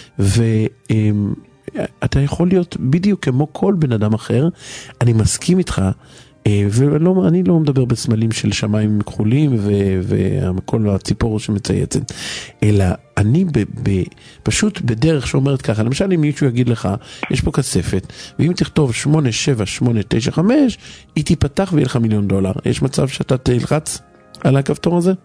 ואתה יכול להיות בדיוק כמו כל בן אדם אחר, אני מסכים איתך, ואני לא מדבר בסמלים של שמיים כחולים וכל הציפור שמצייצת, אלא אני פשוט בדרך שאומרת ככה, למשל אם מישהו יגיד לך, יש פה כספת, ואם תכתוב שמונה שבע שמונה תשע חמש, היא תיפתח ויהיה לך מיליון דולר. יש מצב שאתה תלחץ על הכפתור הזה?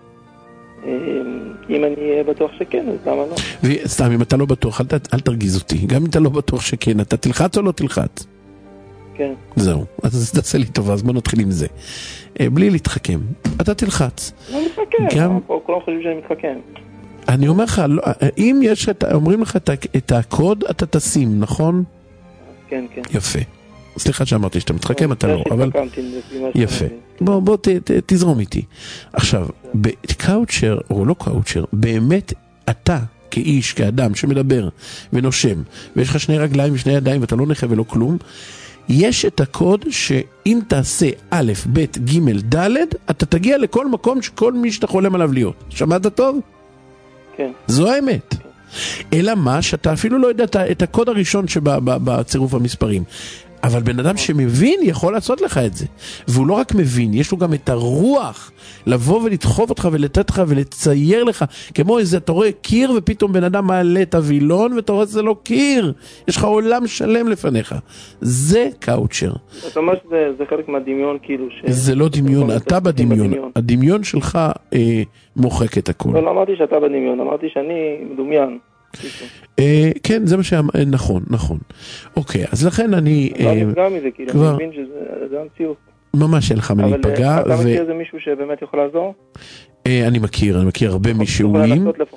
אם אני אהיה בטוח שכן, אז למה לא? וסתם, אם אתה לא בטוח, אל תרגיז אותי. גם אם אתה לא בטוח שכן, אתה תלחץ או לא תלחץ? כן. זהו, אז תעשה לי טובה, אז בוא נתחיל עם זה. בלי להתחכם, אתה תלחץ. לא מתחכם, גם... כולם חושבים שאני מתחכם. אני אומר לך, אם יש, אומרים לך את הקוד, אתה תשים, נכון? כן, כן. יפה. סליחה שאמרתי שאתה מתחכם, אתה לא, אבל... יפה. בוא, בוא, תזרום איתי. עכשיו, בקאוצ'ר, או לא קאוצ'ר, באמת אתה, כאיש, כאדם שמדבר ונושם, ויש לך שני רגליים ושני ידיים, ואתה לא נכה ולא כלום, יש את הקוד שאם תעשה א', ב', ג', ד', אתה תגיע לכל מקום שכל מי שאתה חולם עליו להיות. שמעת טוב? כן. זו האמת. כן. אלא מה? שאתה אפילו לא יודע את הקוד הראשון שבצירוף המספרים. אבל בן אדם שמבין יכול לעשות לך את זה. והוא לא רק מבין, יש לו גם את הרוח לבוא ולדחוף אותך ולתת לך ולצייר לך. כמו איזה, אתה רואה קיר ופתאום בן אדם מעלה את הווילון ואתה רואה שזה לא קיר. יש לך עולם שלם לפניך. זה קאוצ'ר. אתה אומר שזה חלק מהדמיון כאילו ש... זה לא דמיון, אתה בדמיון. הדמיון שלך אה, מוחק את הכל. לא, לא אמרתי שאתה בדמיון, אמרתי שאני מדומיין. כן, זה מה שנכון, נכון. אוקיי, אז לכן אני... אני נפגע מזה, כאילו, אני מבין שזה המציאות. ממש אין לך מה להיפגע. אבל אתה מכיר איזה מישהו שבאמת יכול לעזור? אני מכיר, אני מכיר הרבה משעולים.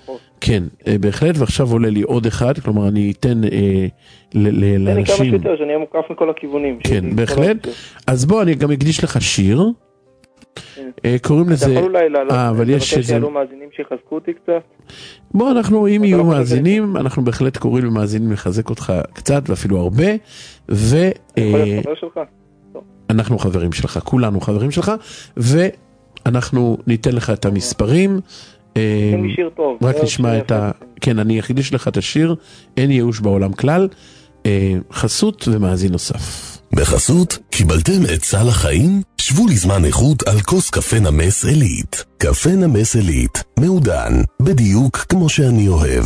כן, בהחלט, ועכשיו עולה לי עוד אחד, כלומר אני אתן לאנשים... תן לי כמה שיותר, שאני אהיה מוקף מכל הכיוונים. כן, בהחלט. אז בוא, אני גם אקדיש לך שיר. קוראים לזה... אתה יכול אולי לבקש שיעלו מאזינים שיחזקו אותי קצת? בוא, אנחנו, אם יהיו מאזינים, אנחנו בהחלט קוראים למאזינים לחזק אותך קצת, ואפילו הרבה, ו... יכול להיות חבר שלך? אנחנו חברים שלך, כולנו חברים שלך, ואנחנו ניתן לך את המספרים. אין לי שיר טוב. רק נשמע את ה... כן, אני אקדיש לך את השיר, אין ייאוש בעולם כלל, חסות ומאזין נוסף. בחסות, קיבלתם עצה לחיים? שבו לזמן איכות על כוס קפה נמס אלית. קפה נמס אלית, מעודן, בדיוק כמו שאני אוהב.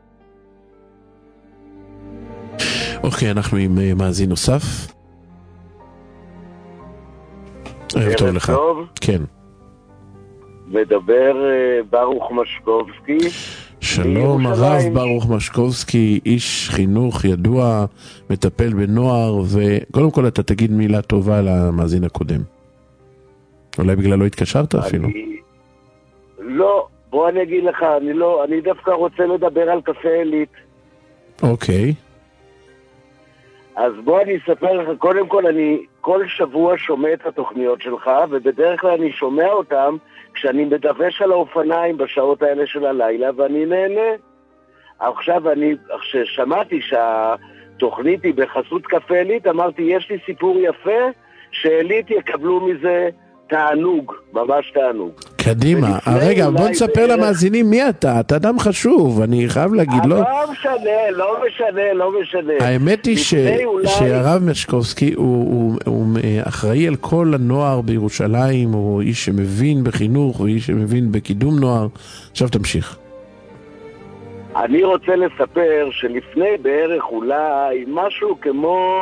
אוקיי, אנחנו עם מאזין נוסף. ערב טוב לך. כן. מדבר ברוך משקובסקי. שלום הרב ברוך משקובסקי, איש חינוך ידוע, מטפל בנוער, וקודם כל אתה תגיד מילה טובה למאזין הקודם. אולי בגלל לא התקשרת אפילו. לא, בוא אני אגיד לך, אני לא, אני דווקא רוצה לדבר על קפה אלית. אוקיי. אז בוא אני אספר לך, קודם כל אני כל שבוע שומע את התוכניות שלך, ובדרך כלל אני שומע אותם כשאני מדווש על האופניים בשעות האלה של הלילה, ואני נהנה. עכשיו אני, כששמעתי שהתוכנית היא בחסות קפה אלית, אמרתי, יש לי סיפור יפה, שאלית יקבלו מזה תענוג, ממש תענוג. קדימה, רגע, בוא נספר למאזינים מי אתה, אתה אדם חשוב, אני חייב להגיד, לא... לא משנה, לא משנה, לא משנה. האמת היא שהרב משקובסקי הוא אחראי על כל הנוער בירושלים, הוא איש שמבין בחינוך, הוא איש שמבין בקידום נוער. עכשיו תמשיך. אני רוצה לספר שלפני בערך אולי משהו כמו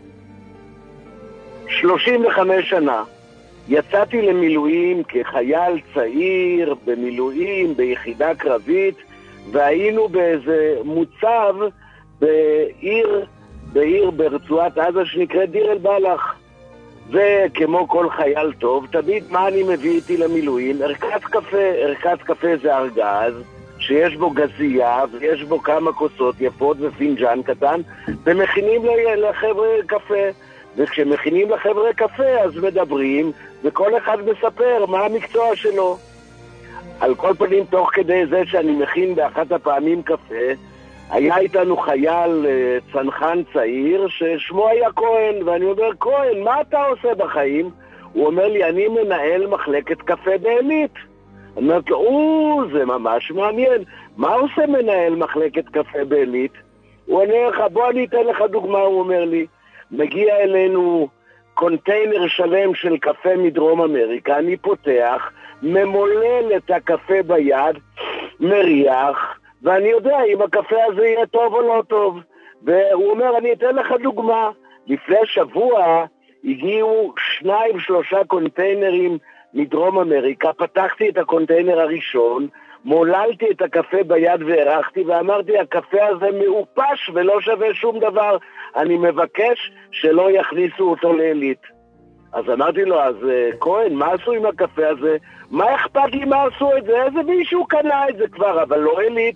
שלושים וחמש שנה, יצאתי למילואים כחייל צעיר, במילואים, ביחידה קרבית, והיינו באיזה מוצב בעיר, בעיר ברצועת עזה שנקראת דיר אל בלח. וכמו כל חייל טוב, תמיד מה אני מביא איתי למילואים? ערכת קפה. ערכת קפה זה ארגז, שיש בו גזייה, ויש בו כמה כוסות יפות ופינג'ן קטן, ומכינים לחבר'ה קפה. וכשמכינים לחבר'ה קפה אז מדברים, וכל אחד מספר מה המקצוע שלו. על כל פנים, תוך כדי זה שאני מכין באחת הפעמים קפה, היה איתנו חייל צנחן צעיר ששמו היה כהן, ואני אומר, כהן, מה אתה עושה בחיים? הוא אומר לי, אני מנהל מחלקת קפה בעלית. אני אומרת לו, או, זה ממש מעניין. מה עושה מנהל מחלקת קפה בעלית? הוא עונה לך, בוא אני אתן לך דוגמה, הוא אומר לי. מגיע אלינו קונטיינר שלם של קפה מדרום אמריקה, אני פותח, ממולל את הקפה ביד, מריח, ואני יודע אם הקפה הזה יהיה טוב או לא טוב. והוא אומר, אני אתן לך דוגמה. לפני שבוע הגיעו שניים, שלושה קונטיינרים מדרום אמריקה, פתחתי את הקונטיינר הראשון, מוללתי את הקפה ביד והרחתי, ואמרתי, הקפה הזה מאופש ולא שווה שום דבר, אני מבקש שלא יכניסו אותו לעילית. אז אמרתי לו, אז כהן, מה עשו עם הקפה הזה? מה אכפת לי מה עשו את זה? איזה מישהו קנה את זה כבר, אבל לא עילית.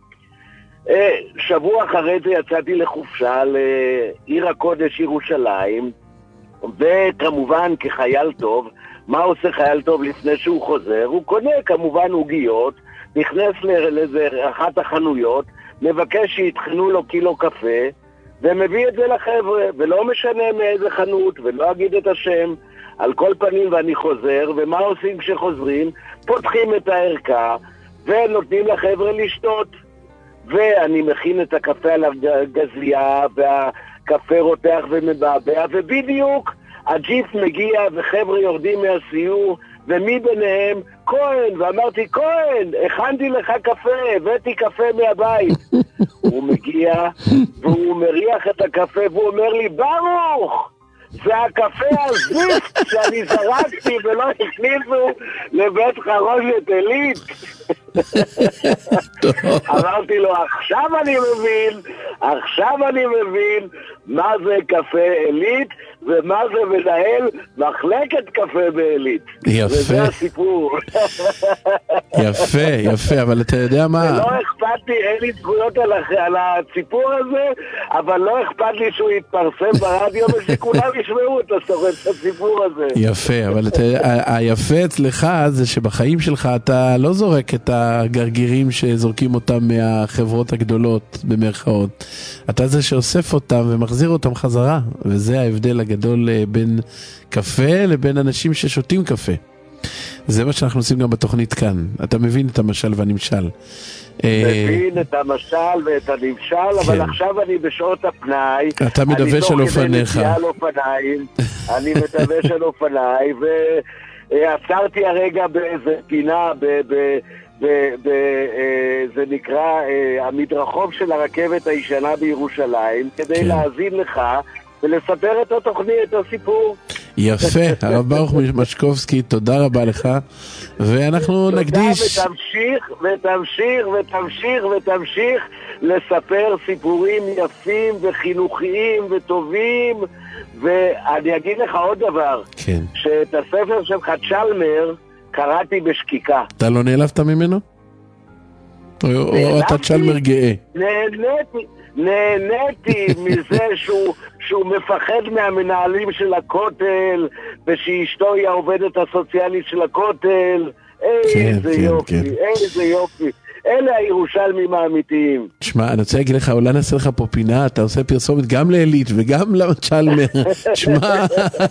שבוע אחרי זה יצאתי לחופשה לעיר הקודש ירושלים, וכמובן כחייל טוב, מה עושה חייל טוב לפני שהוא חוזר? הוא קונה כמובן עוגיות, נכנס לאיזה אחת החנויות, מבקש שיתחנו לו קילו קפה, ומביא את זה לחבר'ה, ולא משנה מאיזה חנות, ולא אגיד את השם, על כל פנים ואני חוזר, ומה עושים כשחוזרים? פותחים את הערכה, ונותנים לחבר'ה לשתות. ואני מכין את הקפה על הגזייה, והקפה רותח ומבעבע, ובדיוק הג'יפ מגיע וחבר'ה יורדים מהסיור, ומי ביניהם? כהן. ואמרתי, כהן, הכנתי לך קפה, הבאתי קפה מהבית. הוא מגיע והוא מריח את הקפה והוא אומר לי, ברוך, זה הקפה הזיף שאני זרקתי ולא הכניסו לבית חרושת עילית. אמרתי לו, עכשיו אני מבין, עכשיו אני מבין מה זה קפה עילית ומה זה מנהל מחלקת קפה בעילית. יפה. וזה הסיפור. יפה, יפה, אבל אתה יודע מה? ולא אכפת אכפת לי, אין לי זכויות על, על הציפור הזה, אבל לא אכפת לי שהוא יתפרסם ברדיו ושכולם ישמעו את הסיפור הזה. יפה, אבל היפה אצלך זה שבחיים שלך אתה לא זורק את הגרגירים שזורקים אותם מהחברות הגדולות במרכאות. אתה זה שאוסף אותם ומחזיר אותם חזרה, וזה ההבדל הגדול בין קפה לבין אנשים ששותים קפה. זה מה שאנחנו עושים גם בתוכנית כאן. אתה מבין את המשל והנמשל. מבין את המשל ואת הנמשל, אבל עכשיו אני בשעות הפנאי. אתה מדווש על אופניך. אני מדווש על אופניי, ועצרתי הרגע באיזה פינה, זה נקרא המדרחוב של הרכבת הישנה בירושלים, כדי להאזין לך ולספר את התוכנית, את הסיפור. יפה, הרב ברוך משקובסקי, תודה רבה לך, ואנחנו נקדיש... תודה, ותמשיך, ותמשיך, ותמשיך, ותמשיך לספר סיפורים יפים וחינוכיים וטובים, ואני אגיד לך עוד דבר, כן. שאת הספר שלך צ'למר קראתי בשקיקה. אתה לא נעלבת ממנו? או אתה צ'למר גאה? נהניתי. נהניתי מזה שהוא, שהוא מפחד מהמנהלים של הכותל, ושאשתו היא העובדת הסוציאלית של הכותל. איזה כן, יופי, כן, כן. איזה יופי. אלה הירושלמים האמיתיים. תשמע, אני רוצה להגיד לך, אולי נעשה לך פה פינה, אתה עושה פרסומת גם לאלית וגם לצ'למר. תשמע,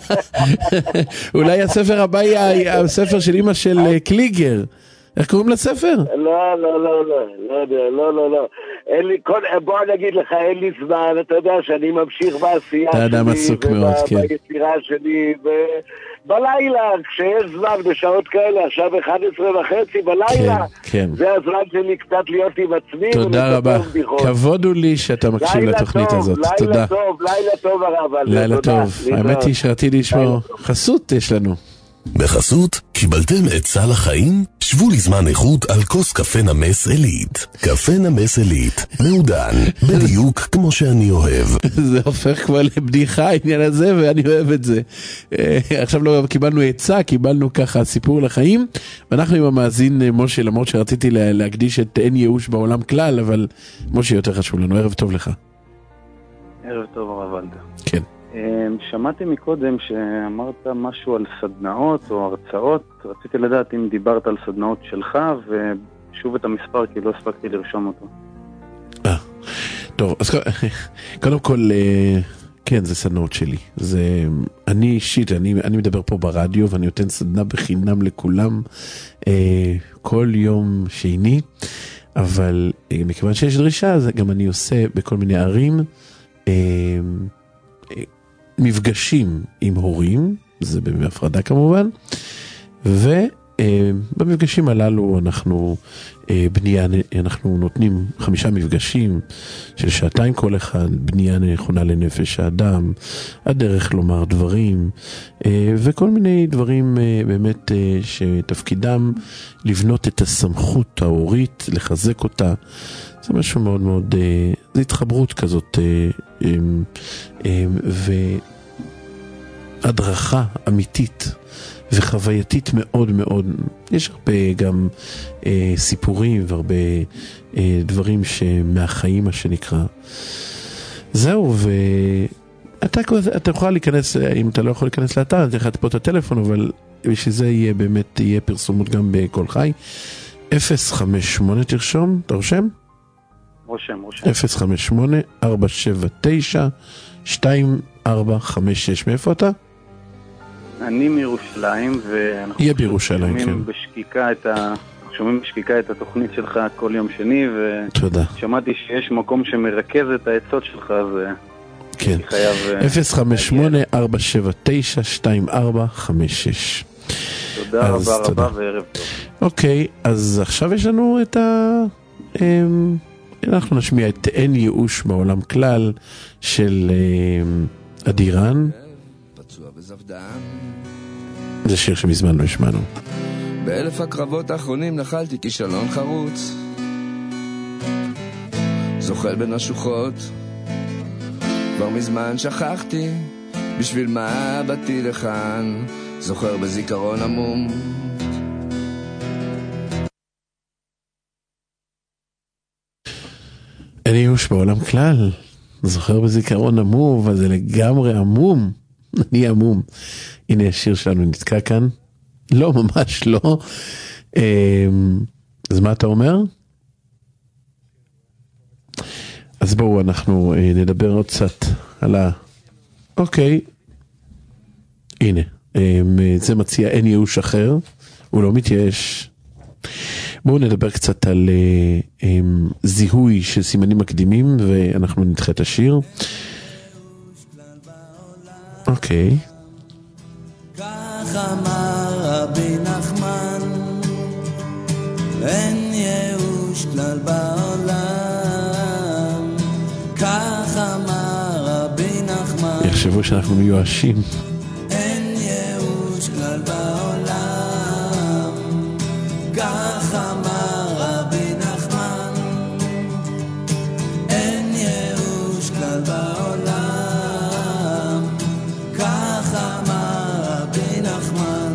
אולי הספר הבא יהיה הספר של אמא של קליגר. איך קוראים לספר? לא, לא, לא, לא, לא יודע, לא, לא, לא. אין לי, בוא נגיד לך, אין לי זמן, אתה יודע שאני ממשיך בעשייה שלי, וביצירה שלי, ובלילה, כשיש זמן בשעות כאלה, עכשיו אחת עשרה וחצי בלילה, זה הזמן שלי קצת להיות עם עצמי. תודה רבה, כבוד הוא לי שאתה מקשיב לתוכנית הזאת, תודה. לילה טוב, לילה טוב הרב. לילה טוב, האמת היא שרציתי לשמוע, חסות יש לנו. בחסות, קיבלתם עצה לחיים? שבו לזמן איכות על כוס קפה נמס אלית. קפה נמס אלית, מעודן, בדיוק כמו שאני אוהב. זה הופך כבר לבדיחה העניין הזה, ואני אוהב את זה. עכשיו לא קיבלנו עצה, קיבלנו ככה סיפור לחיים, ואנחנו עם המאזין משה, למרות שרציתי להקדיש את אין ייאוש בעולם כלל, אבל משה יותר חשוב לנו. ערב טוב לך. ערב טוב הרב ולדר. כן. שמעתי מקודם שאמרת משהו על סדנאות או הרצאות, רציתי לדעת אם דיברת על סדנאות שלך, ושוב את המספר כי לא הספקתי לרשום אותו. אה, טוב, אז קודם כל, כן, זה סדנאות שלי. זה, אני אישית, אני, אני מדבר פה ברדיו, ואני נותן סדנה בחינם לכולם, כל יום שני, אבל מכיוון שיש דרישה, אז גם אני עושה בכל מיני ערים, מפגשים עם הורים, זה בהפרדה כמובן, ובמפגשים הללו אנחנו בנייה, אנחנו נותנים חמישה מפגשים של שעתיים כל אחד, בנייה נכונה לנפש האדם, הדרך לומר דברים, וכל מיני דברים באמת שתפקידם לבנות את הסמכות ההורית, לחזק אותה. זה משהו מאוד מאוד, זה התחברות כזאת, והדרכה אמיתית וחווייתית מאוד מאוד. יש הרבה גם סיפורים והרבה דברים שמהחיים, מה שנקרא. זהו, ואתה אתה יכול להיכנס, אם אתה לא יכול להיכנס לאתר, אתה יכול פה את הטלפון, אבל בשביל זה יהיה באמת, יהיה פרסומות גם בכל חי. אפס חמש שמונה תרשום, אתה רושם? רושם, רושם. אפס חמש שמונה ארבע שבע תשע שתיים ארבע חמש שש. מאיפה אתה? אני מירושלים, ואנחנו יהיה בירושלים, כן. שומעים בשקיקה את ה... שומעים בשקיקה את התוכנית שלך כל יום שני, ושמעתי שיש מקום שמרכז את העצות שלך, אז כן. חייב... אפס חמש שמונה ארבע שבע תשע שתיים ארבע חמש שש. תודה רבה רבה וערב טוב. אוקיי, אז עכשיו יש לנו את ה... אנחנו נשמיע את אין ייאוש בעולם כלל של אדירן. זה שיר שמזמן לא השמענו. באלף הקרבות האחרונים נחלתי כישלון חרוץ, זוחל בין השוחות, כבר מזמן שכחתי בשביל מה באתי לכאן, זוכר בזיכרון עמום אין ייאוש בעולם כלל. זוכר בזיכרון עמום, אבל זה לגמרי עמום. אני עמום. הנה השיר שלנו נתקע כאן. לא, ממש לא. אז מה אתה אומר? אז בואו אנחנו נדבר עוד קצת על ה... אוקיי. הנה. זה מציע אין ייאוש אחר. הוא לא מתייאש. בואו נדבר קצת על um, זיהוי של סימנים מקדימים, ואנחנו נדחה את השיר. אוקיי. כך אמר רבי נחמן, אין ייאוש כלל בעולם. כך אמר רבי נחמן, יחשבו שאנחנו מיואשים. אין ייאוש כלל בעולם. כך אמר רבי נחמן, אין ייאוש כלל בעולם. כך אמר רבי נחמן.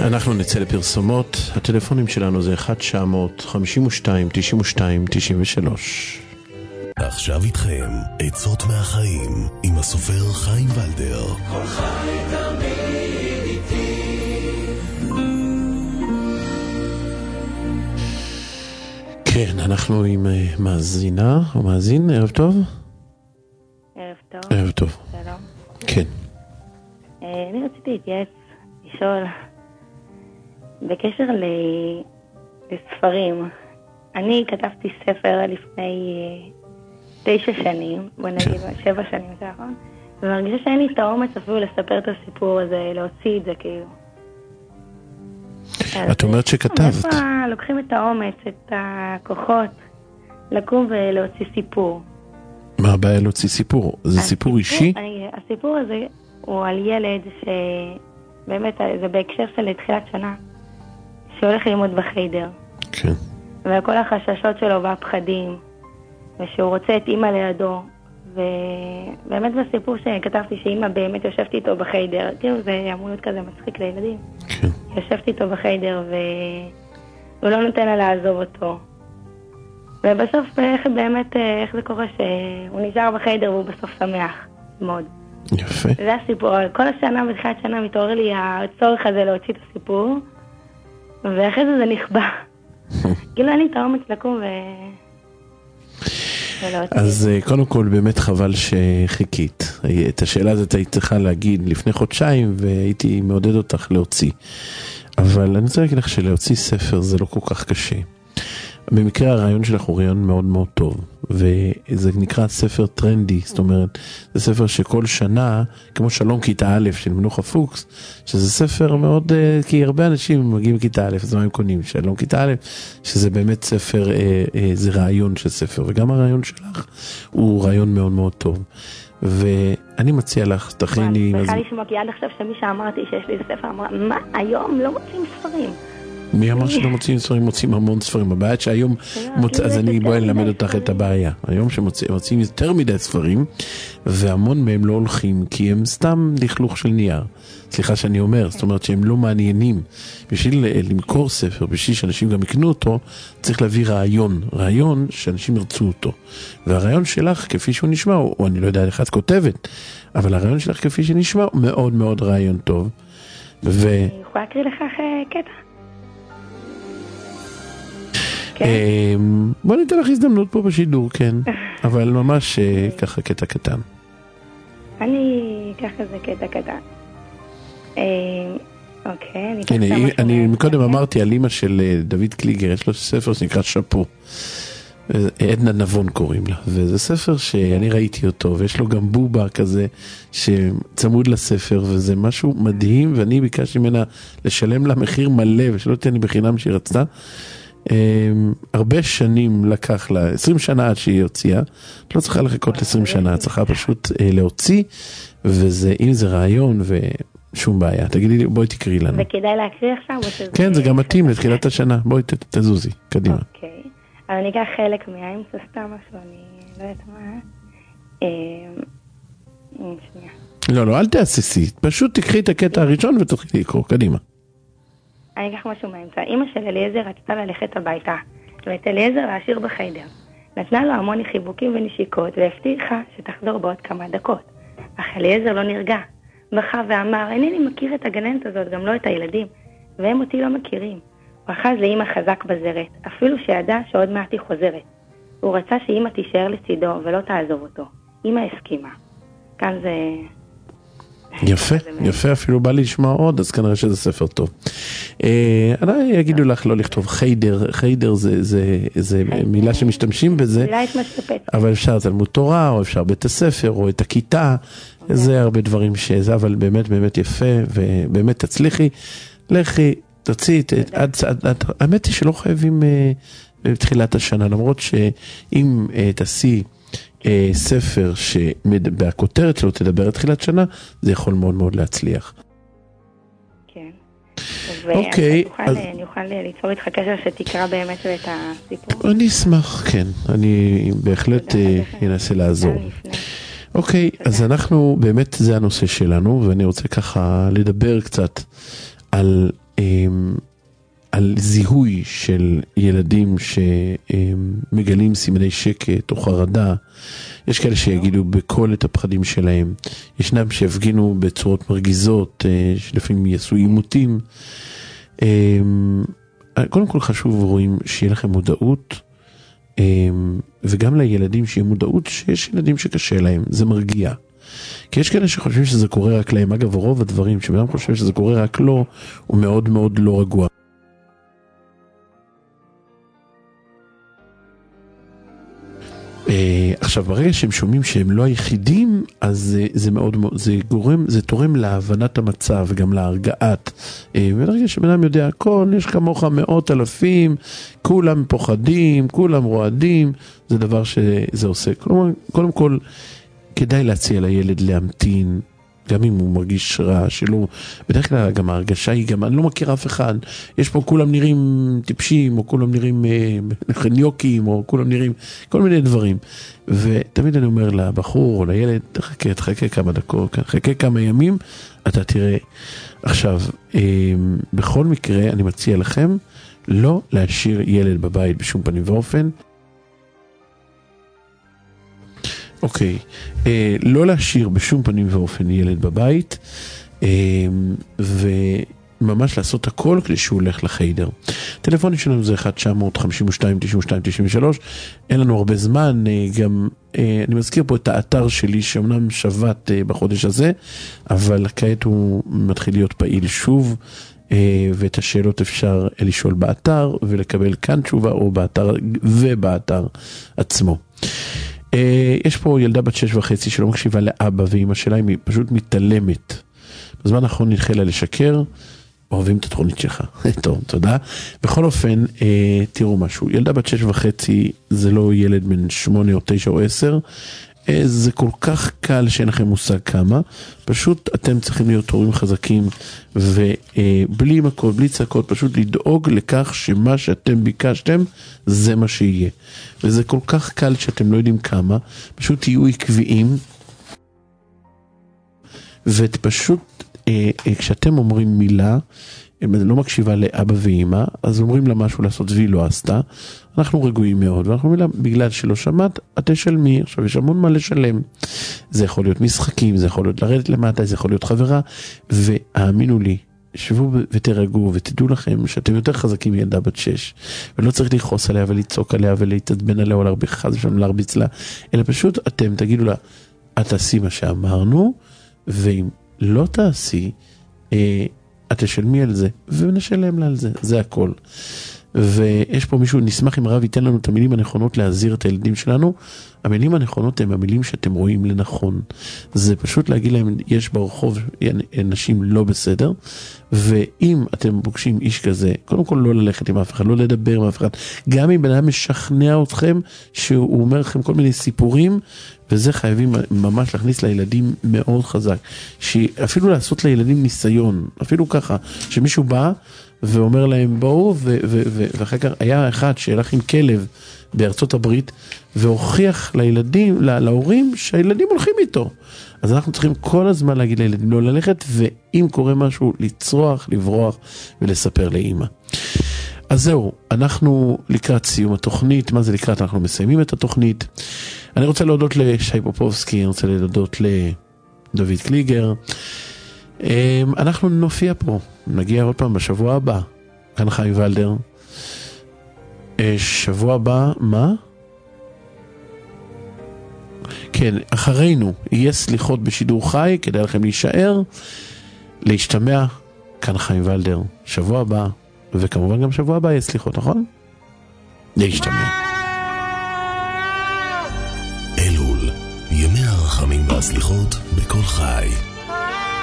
אנחנו נצא לפרסומות. הטלפונים שלנו זה אחד תשע אפס אפס חמש שתיים תשע שתיים תשע שלוש. עכשיו איתכם עצות מהחיים עם הסופר חיים ולדר. כל חי תמיד איתי. כן, אנחנו עם מאזינה או מאזין. ערב טוב. ערב טוב. ערב טוב. שלום. כן. אני רציתי להתייעץ, לשאול, בקשר לספרים. אני כתבתי ספר לפני תשע שנים, בוא נגיד שבע שנים זה נכון, ומרגישה שאין לי את האומץ אפילו לספר את הסיפור הזה, להוציא את זה כאילו. את אומרת שכתבת. איפה לוקחים את האומץ, את הכוחות, לקום ולהוציא סיפור? מה הבעיה להוציא סיפור? זה סיפור אישי? הסיפור הזה הוא על ילד שבאמת זה בהקשר של תחילת שנה, שהולך ללמוד בחיידר. כן. וכל החששות שלו והפחדים, ושהוא רוצה את אמא לידו, ובאמת בסיפור שכתבתי שאמא באמת יושבת איתו בחיידר, כאילו זה אמור להיות כזה מצחיק לילדים. כן. יושבת איתו בחיידר והוא לא נותן לה לעזוב אותו. ובסוף איך באמת, איך זה קורה שהוא נשאר בחיידר והוא בסוף שמח מאוד. יפה. זה הסיפור, כל השנה, בתחילת שנה מתעורר לי הצורך הזה להוציא את הסיפור, ואחרי זה זה נכבה. כאילו אין לי את האומץ לקום ו... אז קודם כל באמת חבל שחיכית. את השאלה הזאת היית צריכה להגיד לפני חודשיים והייתי מעודד אותך להוציא. אבל אני רוצה להגיד לך שלהוציא ספר זה לא כל כך קשה. במקרה הרעיון שלך הוא רעיון מאוד מאוד טוב, וזה נקרא ספר טרנדי, זאת אומרת, זה ספר שכל שנה, כמו שלום כיתה א' של מנוחה פוקס, שזה ספר מאוד, כי הרבה אנשים מגיעים לכיתה א', אז מה הם קונים? שלום כיתה א', שזה באמת ספר, זה רעיון של ספר, וגם הרעיון שלך הוא רעיון מאוד מאוד טוב. ואני מציע לך, תכיני... אני צריכה לשמוע, כי עד עכשיו שמי שאמרתי שיש לי ספר, אמרה, מה, היום לא מוצאים ספרים. מי אמר שלא מוצאים ספרים? מוצאים המון ספרים. הבעיה שהיום, אז אני בואי ללמד אותך את הבעיה. היום שמוצאים יותר מדי ספרים, והמון מהם לא הולכים, כי הם סתם לכלוך של נייר. סליחה שאני אומר, זאת אומרת שהם לא מעניינים. בשביל למכור ספר, בשביל שאנשים גם יקנו אותו, צריך להביא רעיון. רעיון שאנשים ירצו אותו. והרעיון שלך, כפי שהוא נשמע, או אני לא יודע איך את כותבת, אבל הרעיון שלך כפי שנשמע, הוא מאוד מאוד רעיון טוב. ו... אני יכולה להקריא לך קטע? בוא ניתן לך הזדמנות פה בשידור, כן. אבל ממש ככה קטע קטן. אני ככה זה קטע קטן. אוקיי, אני ככה משהו. אני מקודם אמרתי על אמא של דוד קליגר, יש לו ספר שנקרא שפו. עדנה נבון קוראים לה, וזה ספר שאני ראיתי אותו, ויש לו גם בובה כזה שצמוד לספר, וזה משהו מדהים, ואני ביקשתי ממנה לשלם לה מחיר מלא, ושלא תהיה לי בחינם שהיא רצתה. Um, הרבה שנים לקח לה, עשרים שנה עד שהיא הוציאה, לא צריכה לחכות ל-עשרים שנה, צריכה פשוט uh, להוציא, וזה, אם זה רעיון ושום בעיה, תגידי לי, בואי תקראי לנו. וכדאי להקריא עכשיו? כן, זה גם מתאים לתחילת השנה, בואי ת, תזוזי, קדימה. אוקיי, אבל אני אקח חלק מהאמצע סתם משהו, אני לא יודעת מה. שנייה. לא, לא, אל תעשי, פשוט תקחי את הקטע הראשון ותתחילי לקרוא, קדימה. אני אקח משהו מהאמצע. אמא של אליעזר רצתה ללכת הביתה, ואת אליעזר להשאיר בחיידר. נתנה לו המון חיבוקים ונשיקות, והבטיחה שתחזור בעוד כמה דקות. אך אליעזר לא נרגע. בכה ואמר, אינני מכיר את הגננת הזאת, גם לא את הילדים, והם אותי לא מכירים. הוא אחז לאמא חזק בזרת, אפילו שידע שעוד מעט היא חוזרת. הוא רצה שאמא תישאר לצידו ולא תעזוב אותו. אמא הסכימה. כאן זה... יפה, יפה, אפילו בא לי לשמוע עוד, אז כנראה שזה ספר טוב. אני יגידו לך לא לכתוב חיידר, חיידר זה מילה שמשתמשים בזה, אבל אפשר תלמוד תורה, או אפשר בית הספר, או את הכיתה, זה הרבה דברים שזה, אבל באמת באמת יפה, ובאמת תצליחי, לכי, תוציא, האמת היא שלא חייבים בתחילת השנה, למרות שאם תעשי, ספר שבכותרת שלו תדבר את תחילת שנה, זה יכול מאוד מאוד להצליח. כן. ואני אוכל ליצור איתך קשר שתקרא באמת את הסיפור? אני אשמח, כן. אני בהחלט אנסה לעזור. אוקיי, אז אנחנו, באמת זה הנושא שלנו, ואני רוצה ככה לדבר קצת על על זיהוי של ילדים שמגלים סימני שקט או חרדה. יש כאלה שיגידו בכל את הפחדים שלהם. ישנם שהפגינו בצורות מרגיזות, שלפעמים יעשו עימותים. קודם כל חשוב רואים שיהיה לכם מודעות, וגם לילדים שיהיה מודעות שיש ילדים שקשה להם, זה מרגיע. כי יש כאלה שחושבים שזה קורה רק להם. אגב, רוב הדברים שבאדם חושב שזה קורה רק לו, הוא מאוד מאוד לא רגוע. עכשיו, ברגע שהם שומעים שהם לא היחידים, אז זה, זה מאוד, זה גורם, זה תורם להבנת המצב וגם להרגעת. וברגע שבנם יודע הכל, יש כמוך מאות אלפים, כולם פוחדים, כולם רועדים, זה דבר שזה עושה. כלומר, קודם כל, כדאי להציע לילד להמתין, גם אם הוא מרגיש רע, שלא, בדרך כלל גם ההרגשה היא גם, אני לא מכיר אף אחד, יש פה כולם נראים טיפשים, או כולם נראים חניוקים, או כולם נראים כל מיני דברים. ותמיד אני אומר לבחור או לילד, תחכה, תחכה כמה דקות, תחכה כמה ימים, אתה תראה. עכשיו, בכל מקרה, אני מציע לכם, לא להשאיר ילד בבית בשום פנים ואופן, אוקיי, אה, לא להשאיר בשום פנים ואופן ילד בבית, אה, וממש לעשות הכל כדי שהוא הולך לחיידר. הטלפונים שלנו זה אחד תשע חמש שתיים תשע שתיים תשע שלוש, אין לנו הרבה זמן, אה, גם אה, אני מזכיר פה את האתר שלי שאומנם שבת אה, בחודש הזה, אבל כעת הוא מתחיל להיות פעיל שוב, אה, ואת השאלות אפשר לשאול באתר ולקבל כאן תשובה או באתר ובאתר עצמו. יש פה ילדה בת שש וחצי שלא מקשיבה לאבא ואמא שלה, היא פשוט מתעלמת. בזמן האחרון נתחילה לשקר, אוהבים את התוכנית שלך. טוב, תודה. בכל אופן, תראו משהו, ילדה בת שש וחצי זה לא ילד בן שמונה או תשע או עשר, זה כל כך קל שאין לכם מושג כמה, פשוט אתם צריכים להיות הורים חזקים, ובלי מכות, בלי צעקות, פשוט לדאוג לכך שמה שאתם ביקשתם, זה מה שיהיה. וזה כל כך קל שאתם לא יודעים כמה, פשוט תהיו עקביים, ופשוט כשאתם אומרים מילה, אם לא מקשיבה לאבא ואמא, אז אומרים לה משהו לעשות והיא לא עשתה, אנחנו רגועים מאוד, ואנחנו אומרים לה, בגלל שלא שמעת, את תשלמי, עכשיו יש המון מה לשלם. זה יכול להיות משחקים, זה יכול להיות לרדת למטה, זה יכול להיות חברה, והאמינו לי, שבו ותרגעו ותדעו לכם שאתם יותר חזקים מילדה בת שש, ולא צריך לכעוס עליה ולצעוק עליה ולהתעצבן עליה או להרביץ חס ושלום להרביץ לה, אלא פשוט אתם תגידו לה, את תעשי מה שאמרנו, ואם לא תעשי, אה, את תשלמי על זה, ונשלם לה על זה, זה הכל. ויש פה מישהו, נשמח אם הרב ייתן לנו את המילים הנכונות להזהיר את הילדים שלנו. המילים הנכונות הם המילים שאתם רואים לנכון. זה פשוט להגיד להם, יש ברחוב אנשים לא בסדר, ואם אתם פוגשים איש כזה, קודם כל לא ללכת עם אף אחד, לא לדבר עם אף אחד, גם אם בן אדם משכנע אתכם, שהוא אומר לכם כל מיני סיפורים, וזה חייבים ממש להכניס לילדים מאוד חזק, שאפילו לעשות לילדים ניסיון, אפילו ככה, שמישהו בא, ואומר להם בואו, ו- ו- ו- ואחר כך היה אחד שהלך עם כלב בארצות הברית, והוכיח לילדים, לה- להורים, שהילדים הולכים איתו. אז אנחנו צריכים כל הזמן להגיד לילדים לא ללכת, ואם קורה משהו, לצרוח, לברוח ולספר לאמא. אז זהו, אנחנו לקראת סיום התוכנית. מה זה לקראת? אנחנו מסיימים את התוכנית. אני רוצה להודות לשי פופובסקי, אני רוצה להודות לדוד קליגר. אנחנו נופיע פה, נגיע עוד פעם בשבוע הבא, כאן חיים ולדר. שבוע הבא, מה? כן, אחרינו יהיה סליחות בשידור חי, כדאי לכם להישאר, להשתמע, כאן חיים ולדר, שבוע הבא, וכמובן גם שבוע הבא יהיה סליחות, נכון? להשתמע. אלול, ימי הרחמים והסליחות בכל חי.